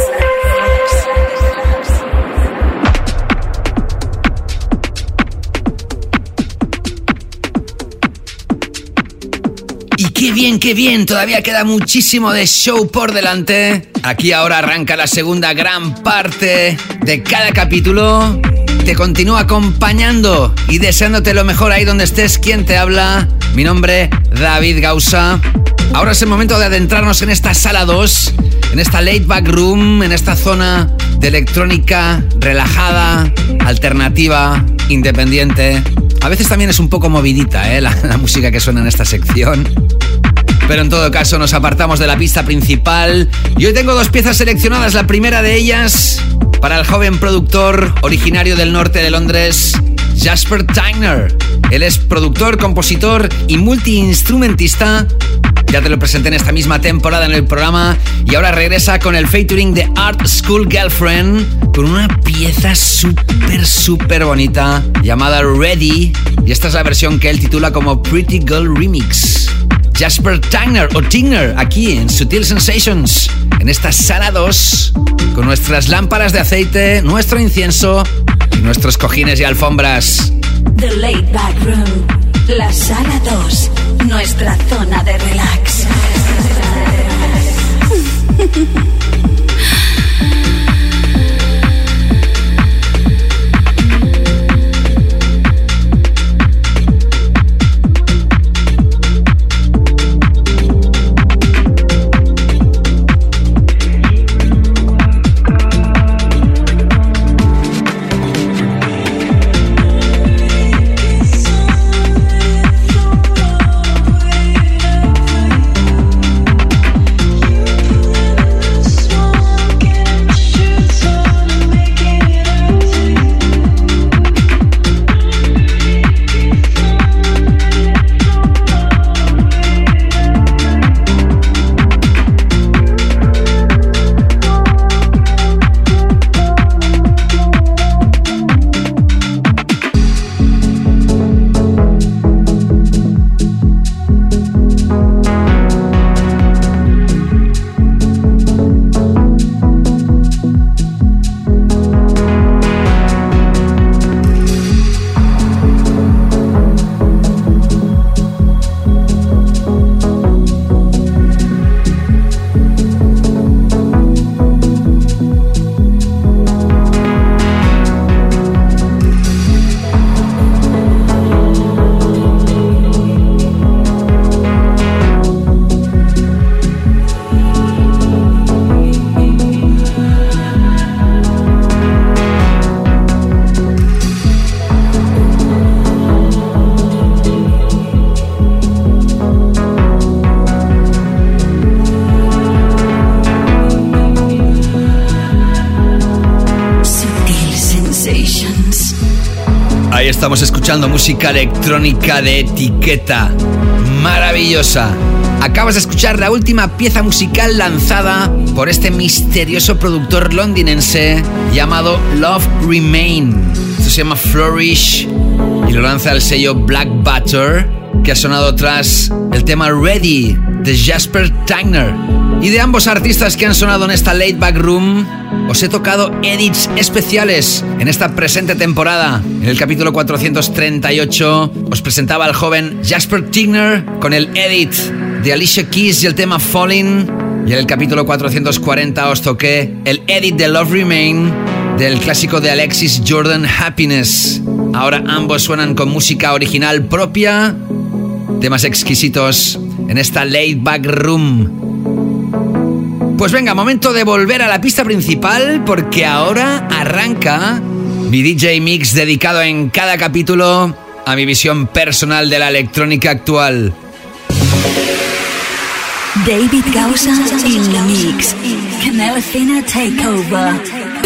Y qué bien, todavía queda muchísimo de show por delante. Aquí ahora arranca la segunda gran parte de cada capítulo. Te continúo acompañando y deseándote lo mejor ahí donde estés. ¿Quién te habla? Mi nombre, David Gausa. Ahora es el momento de adentrarnos en esta sala 2, en esta laid back room, en esta zona de electrónica relajada, alternativa, independiente. A veces también es un poco movidita, la música que suena en esta sección. Pero en todo caso nos apartamos de la pista principal. Y hoy tengo dos piezas seleccionadas. La primera de ellas para el joven productor originario del norte de Londres, Jasper Tyner. Él es productor, compositor y multiinstrumentista. Ya te lo presenté en esta misma temporada en el programa y ahora regresa con el featuring de Art School Girlfriend con una pieza súper bonita llamada Ready, y esta es la versión que él titula como Pretty Girl Remix. Jasper Tigner o Tigner aquí en Sutil Sensations, en esta sala 2, con nuestras lámparas de aceite, nuestro incienso y nuestros cojines y alfombras. The Laid Back Room, la sala 2, nuestra zona de relax. Ahí estamos escuchando música electrónica de etiqueta. Maravillosa. Acabas de escuchar la última pieza musical lanzada por este misterioso productor londinense llamado Love Remain. Esto se llama Flourish y lo lanza el sello Black Butter, que ha sonado tras el tema Ready de Jasper Tigner. Y de ambos artistas que han sonado en esta Laid Back Room, os he tocado edits especiales en esta presente temporada. En el capítulo 438 os presentaba al joven Jasper Tigner con el edit de Alicia Keys y el tema Falling. Y en el capítulo 440 os toqué el edit de Love Remain del clásico de Alexis Jordan, Happiness. Ahora ambos suenan con música original propia, temas exquisitos en esta Laid Back Room. Pues venga, momento de volver a la pista principal, porque ahora arranca mi DJ Mix dedicado en cada capítulo a mi visión personal de la electrónica actual. David Gausa in the mix. Canela Fina Takeover.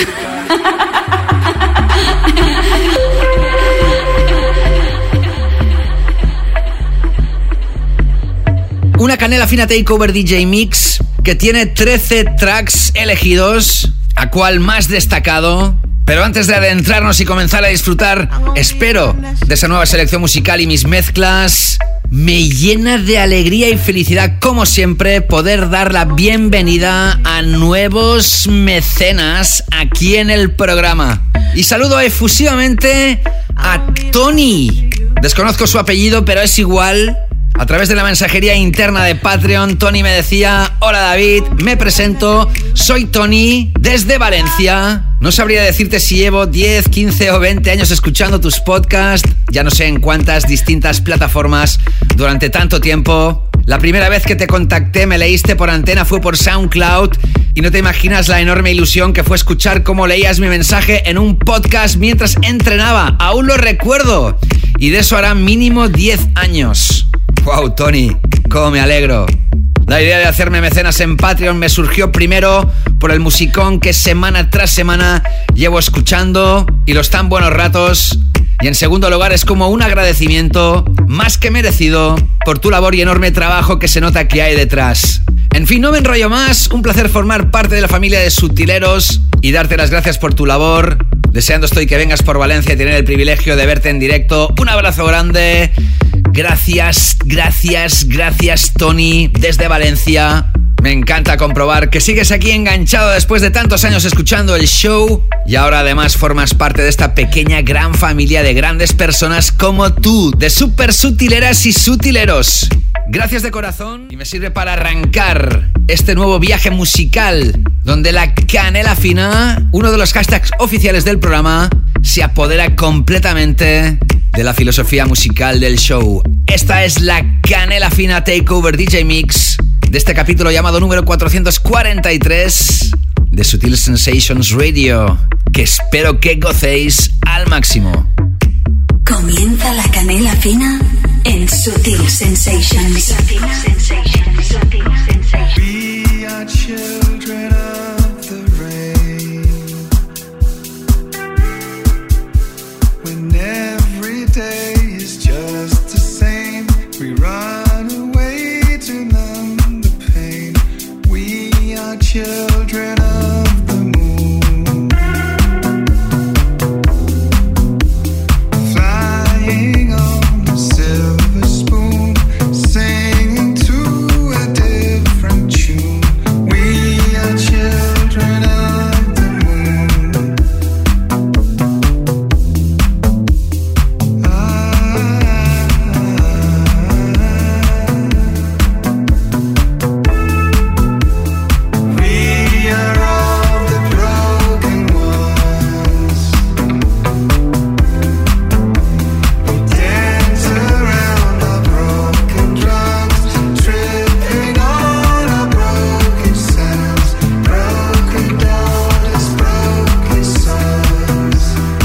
Una Canela Fina Takeover DJ Mix que tiene 13 tracks elegidos, a cual más destacado. Pero antes de adentrarnos y comenzar a disfrutar, espero, de esa nueva selección musical y mis mezclas, me llena de alegría y felicidad, como siempre, poder dar la bienvenida a nuevos mecenas aquí en el programa. Y saludo efusivamente a Tony. Desconozco su apellido, pero es igual. A través de la mensajería interna de Patreon, Tony me decía: hola David, me presento, soy Tony, desde Valencia. No sabría decirte si llevo 10, 15 o 20 años escuchando tus podcasts, ya no sé en cuántas distintas plataformas durante tanto tiempo. La primera vez que te contacté, me leíste por antena, fue por SoundCloud, y no te imaginas la enorme ilusión que fue escuchar cómo leías mi mensaje en un podcast mientras entrenaba. Aún lo recuerdo, y de eso hará mínimo 10 años. Wow, Tony, cómo me alegro. La idea de hacerme mecenas en Patreon me surgió primero por el musicón que semana tras semana llevo escuchando y los tan buenos ratos Y en segundo lugar es como un agradecimiento más que merecido por tu labor y enorme trabajo que se nota que hay detrás. En fin, no me enrollo más. Un placer formar parte de la familia de Sutileros y darte las gracias por tu labor. Deseando estoy que vengas por Valencia y tener el privilegio de verte en directo. Un abrazo grande. Gracias, Tony, desde Valencia. Me encanta comprobar que sigues aquí enganchado después de tantos años escuchando el show y ahora además formas parte de esta pequeña gran familia de grandes personas como tú, de super sutileras y sutileros. Gracias de corazón y me sirve para arrancar este nuevo viaje musical donde la canela fina, uno de los hashtags oficiales del programa, se apodera completamente de la filosofía musical del show. Esta es la canela fina Takeover DJ Mix de este capítulo llamado número 443 de Sutil Sensations Radio, que espero que gocéis al máximo. Comienza la canela fina en Sutil Sensations. Sutil Sensations. Sutil Sensations. We are children of the rain. When every day is just the same, we run away to numb the pain. We are children of the moon, flying on a silver spoon, singing to a different tune. We are children of the moon. We are all the broken ones. We dance around our broken drums, tripping on our broken sounds, broken daughters, broken sons.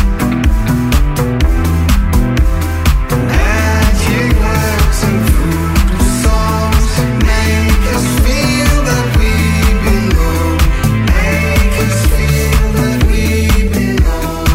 Magic words and fruitless songs make us feel that we belong, make us feel that we belong.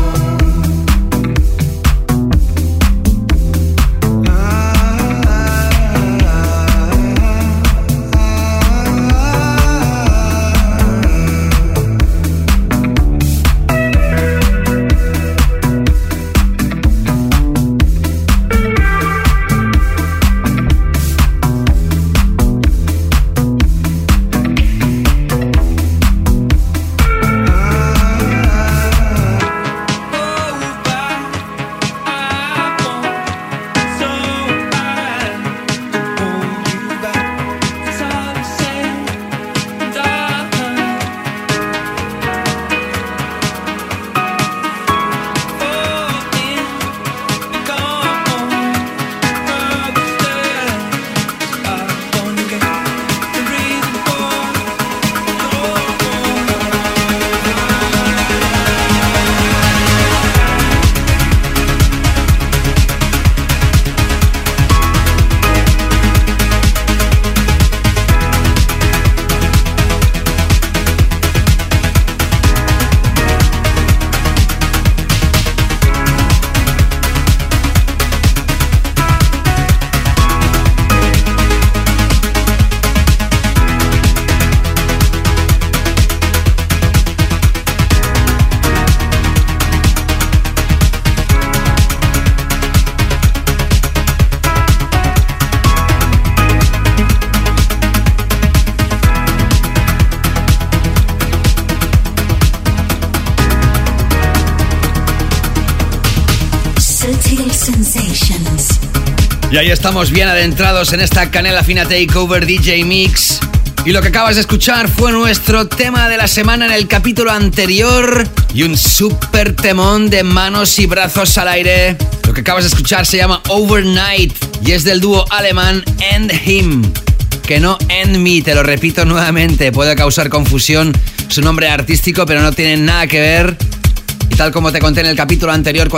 Sutil Sensations. Y ahí estamos bien adentrados en esta canela fina Takeover DJ Mix. Y lo que acabas de escuchar fue nuestro tema de la semana en el capítulo anterior y un super temón de manos y brazos al aire. Lo que acabas de escuchar se llama Overnight y es del dúo alemán And Him. Que no And Me, te lo repito nuevamente, puede causar confusión su nombre artístico, pero no tiene nada que ver. Y tal como te conté en el capítulo anterior,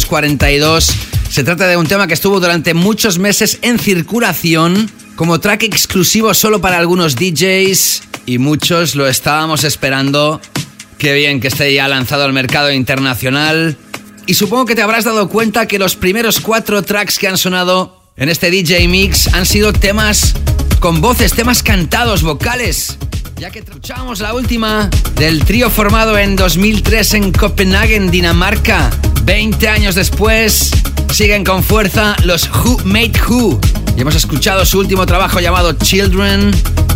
442, se trata de un tema que estuvo durante muchos meses en circulación como track exclusivo solo para algunos DJs y muchos lo estábamos esperando. Qué bien que esté ya lanzado al mercado internacional Y supongo que te habrás dado cuenta que los primeros 4 tracks que han sonado en este DJ Mix han sido temas con voces, temas cantados, vocales. Ya que escuchamos la última del trío formado en 2003 en Copenhague, Dinamarca. 20 años después, siguen con fuerza los Who Made Who. Y hemos escuchado su último trabajo llamado Children.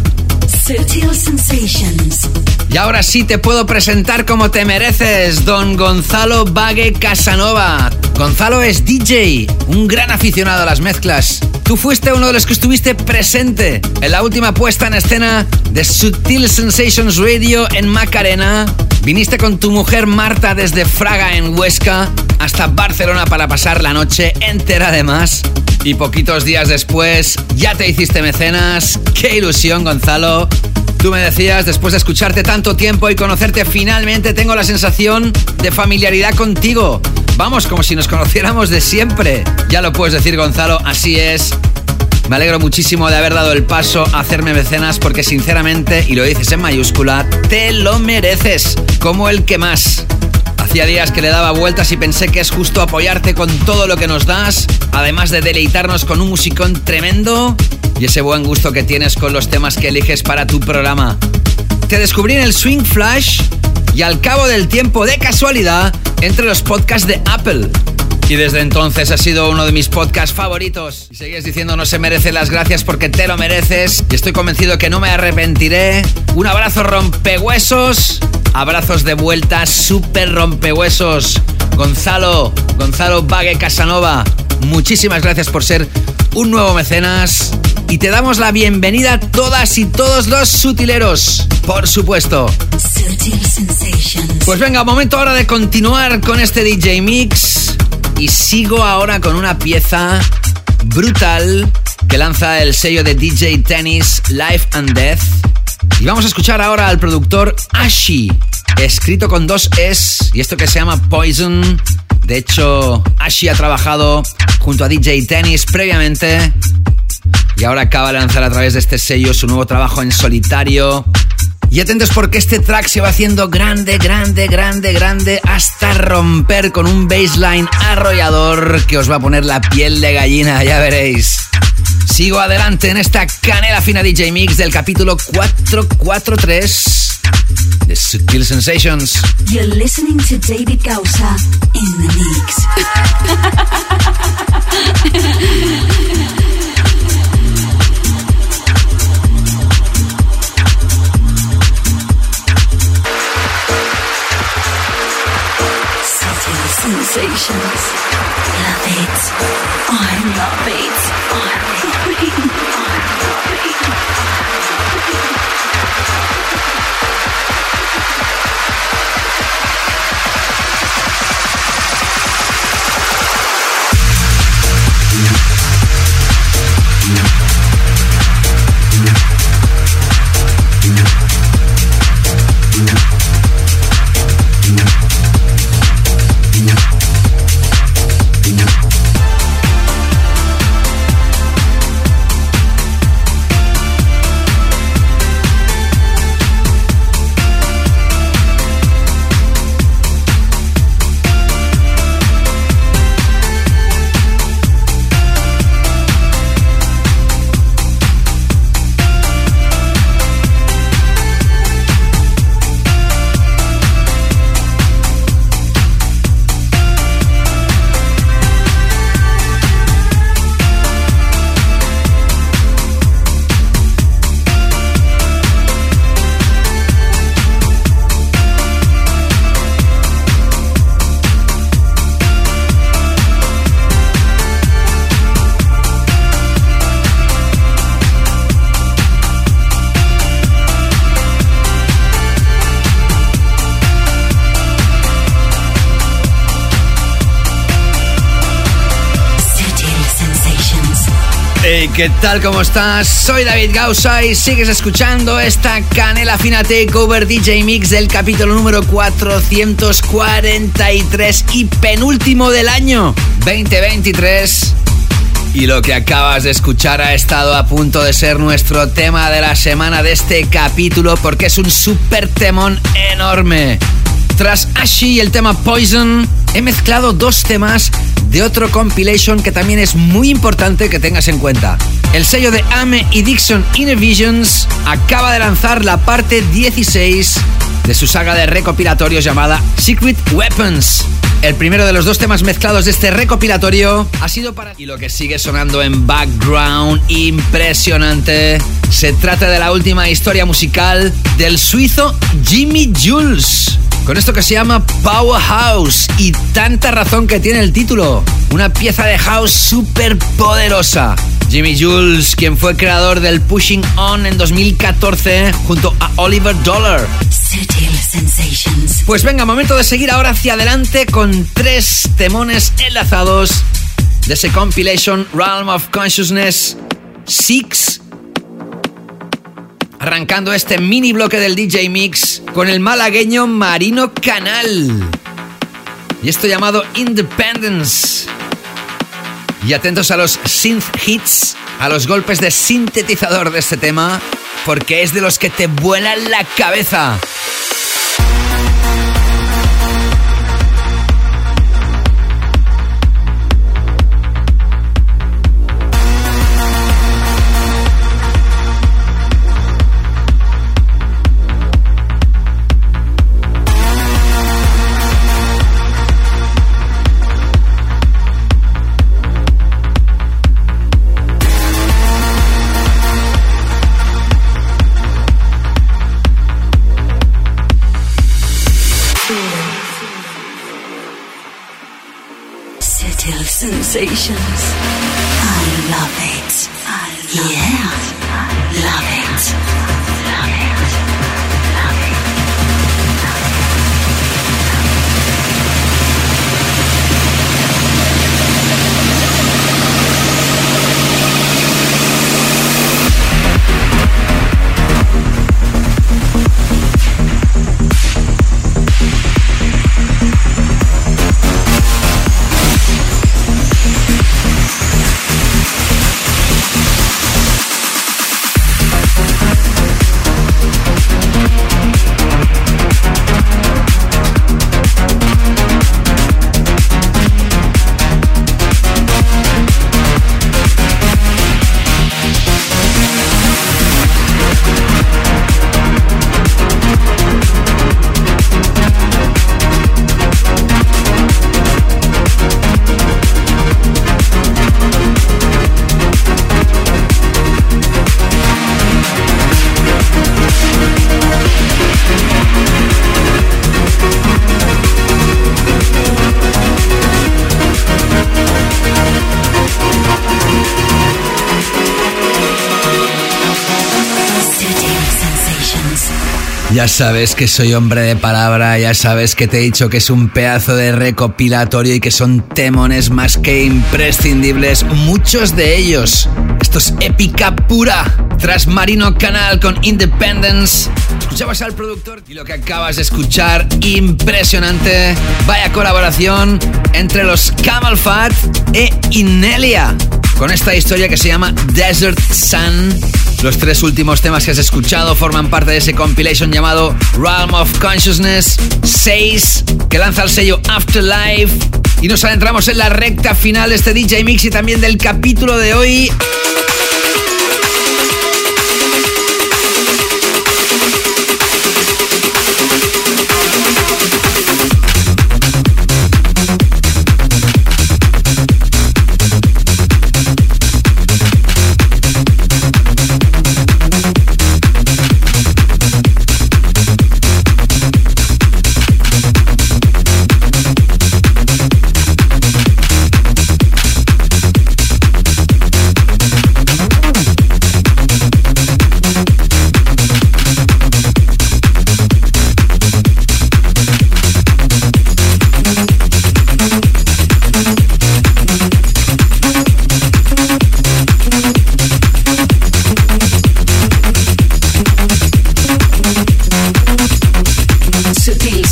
Sutil Sensations. Y ahora sí te puedo presentar como te mereces, don Gonzalo Bague Casanova. Gonzalo es DJ, un gran aficionado a las mezclas. Tú fuiste uno de los que estuviste presente en la última puesta en escena de Sutil Sensations Radio en Macarena. Viniste con tu mujer Marta desde Fraga en Huesca hasta Barcelona para pasar la noche entera además. Y poquitos días después ya te hiciste mecenas. ¡Qué ilusión, Gonzalo! Tú me decías, después de escucharte tanto tiempo y conocerte finalmente, tengo la sensación de familiaridad contigo. Vamos, como si nos conociéramos de siempre. Ya lo puedes decir, Gonzalo, así es. Me alegro muchísimo de haber dado el paso a hacerme mecenas porque sinceramente, y lo dices en mayúscula, te lo mereces, como el que más. Hacía días que le daba vueltas y pensé que es justo apoyarte con todo lo que nos das, además de deleitarnos con un musicón tremendo y ese buen gusto que tienes con los temas que eliges para tu programa. Te descubrí en el Swing Flash y al cabo del tiempo, de casualidad, entre los podcasts de Apple. Y desde entonces ha sido uno de mis podcasts favoritos. Y seguís diciendo no se merece las gracias porque te lo mereces. Y estoy convencido que no me arrepentiré. Un abrazo rompehuesos. Abrazos de vuelta, súper rompehuesos. Gonzalo Bague Casanova, muchísimas gracias por ser un nuevo mecenas. Y te damos la bienvenida a todas y todos los sutileros, por supuesto. Sutil Sensations. Pues venga, momento ahora de continuar con este DJ Mix. Y sigo ahora con una pieza brutal que lanza el sello de DJ Tennis, Life and Death. Y vamos a escuchar ahora al productor Ashi, escrito con 2 Es, y esto que se llama Poison. De hecho, Ashi ha trabajado junto a DJ Tennis previamente y ahora acaba de lanzar a través de este sello su nuevo trabajo en solitario. Y atentos porque este track se va haciendo grande hasta romper con un bassline arrollador que os va a poner la piel de gallina, ya veréis. Sigo adelante en esta canela fina DJ Mix del capítulo 443 de Sutil Sensations. You're listening to David Gausa in the mix. Sensations. Love it. I love it. I love it. I love it. Hey, ¿qué tal? ¿Cómo estás? Soy David Gausa y sigues escuchando esta canela fina takeover DJ Mix del capítulo número 443 y penúltimo del año 2023. Y lo que acabas de escuchar ha estado a punto de ser nuestro tema de la semana de este capítulo porque es un súper temón enorme. Tras Ashi y el tema Poison, he mezclado dos temas de otro compilation que también es muy importante que tengas en cuenta. El sello de Ame y Dixon Inner Visions acaba de lanzar la parte 16 de su saga de recopilatorios llamada Secret Weapons. El primero de los dos temas mezclados de este recopilatorio ha sido para... Y lo que sigue sonando en background, impresionante. Se trata de la última historia musical del suizo Jimmy Jules, con esto que se llama Powerhouse, y tanta razón que tiene el título. Una pieza de house súper poderosa. Jimmy Jules, quien fue creador del Pushing On en 2014 junto a Oliver Dollar. Sutil Sensations. Pues venga, momento de seguir ahora hacia adelante con 3 temones enlazados de ese compilation Realm of Consciousness 6. Arrancando este mini bloque del DJ Mix con el malagueño Marino Canal y esto llamado Independence. Y atentos a los synth hits, a los golpes de sintetizador de este tema, porque es de los que te vuelan la cabeza. Sensations. I love it. Yeah. Love it. Love it. Love it. Ya sabes que soy hombre de palabra, ya sabes que te he dicho que es un pedazo de recopilatorio y que son temones más que imprescindibles, muchos de ellos. Esto es épica pura. Tras Marino Canal con Independence, escuchabas al productor y lo que acabas de escuchar, impresionante. Vaya colaboración entre los Camel Fat e Inelia, con esta historia que se llama Desert Sun. Los 3 últimos temas que has escuchado forman parte de ese compilation llamado Realm of Consciousness 6, que lanza el sello Afterlife. Y nos adentramos en la recta final de este DJ Mix y también del capítulo de hoy.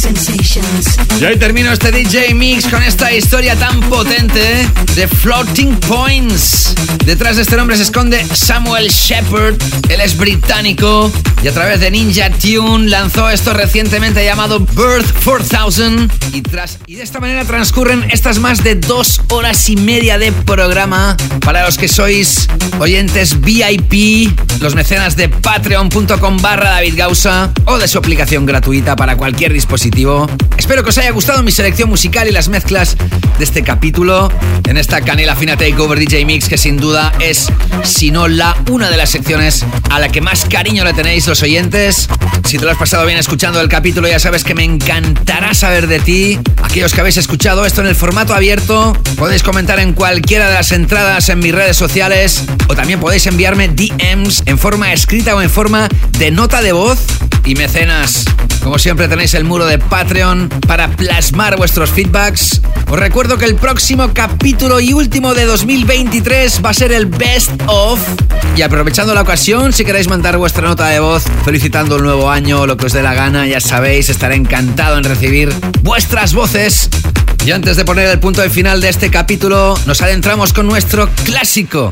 Sensations. Y hoy termino este DJ Mix con esta historia tan potente de Floating Points. Detrás de este nombre se esconde Samuel Shepherd. Él es británico y a través de Ninja Tune lanzó esto recientemente llamado Birth 4000. Y de esta manera transcurren estas más de 2 horas y media de programa. Para los que sois oyentes VIP, los mecenas de patreon.com/David Gausa o de su aplicación gratuita para cualquier dispositivo. Espero que os haya gustado mi selección musical y las mezclas de este capítulo en esta Canela Fina Takeover DJ Mix, que sin duda es, si no una de las secciones a la que más cariño le tenéis los oyentes. Si te lo has pasado bien escuchando el capítulo, ya sabes que me encantará saber de ti. Aquellos que habéis escuchado esto en el formato abierto, podéis comentar en cualquiera de las entradas en mis redes sociales, o también podéis enviarme DMs en forma escrita o en forma de nota de voz. Y mecenas, como siempre tenéis el muro de Patreon para plasmar vuestros feedbacks. Os recuerdo que el próximo capítulo y último de 2023 va a ser el Best Of. Y aprovechando la ocasión, si queréis mandar vuestra nota de voz felicitando el nuevo año o lo que os dé la gana, ya sabéis, estaré encantado en recibir vuestras voces. Y antes de poner el punto de final de este capítulo, nos adentramos con nuestro clásico.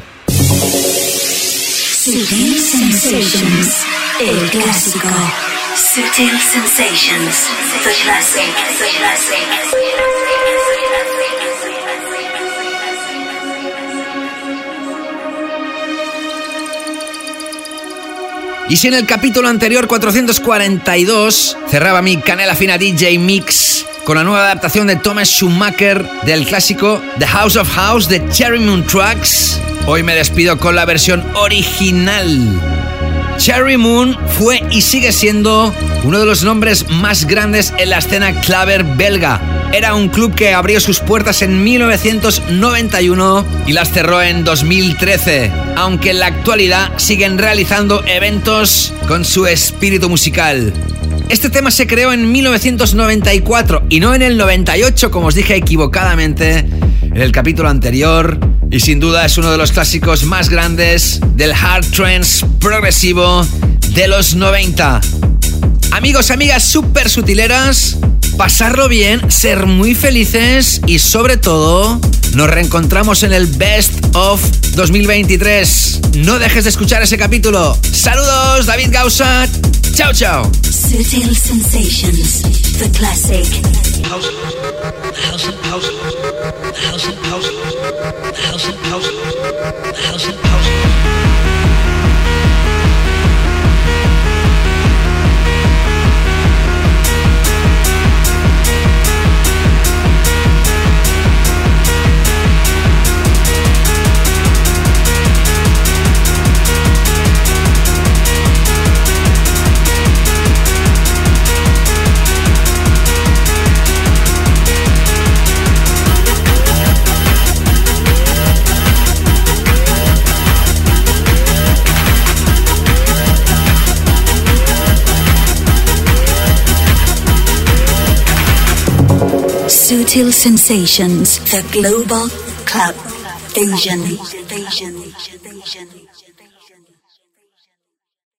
Sutil Sensations. El clásico. Sutil Sensations. The classic. Y si en el capítulo anterior, 442, cerraba mi Canela Fina DJ Mix con la nueva adaptación de Thomas Schumacher del clásico The House of House de Cherry Moon Tracks, hoy me despido con la versión original. Cherry Moon fue y sigue siendo uno de los nombres más grandes en la escena claver belga. Era un club que abrió sus puertas en 1991 y las cerró en 2013, aunque en la actualidad siguen realizando eventos con su espíritu musical. Este tema se creó en 1994 y no en el 98, como os dije equivocadamente en el capítulo anterior, y sin duda es uno de los clásicos más grandes del hard trance progresivo de los 90. Amigos, amigas súper sutileras, pasarlo bien, ser muy felices y sobre todo nos reencontramos en el Best of 2023. No dejes de escuchar ese capítulo. Saludos, David Gausa. Chao, chao. Sutil Sensations. The classic. House, house, house, house, house, house, house, house, house. Sutil Sensations, the global club Asian.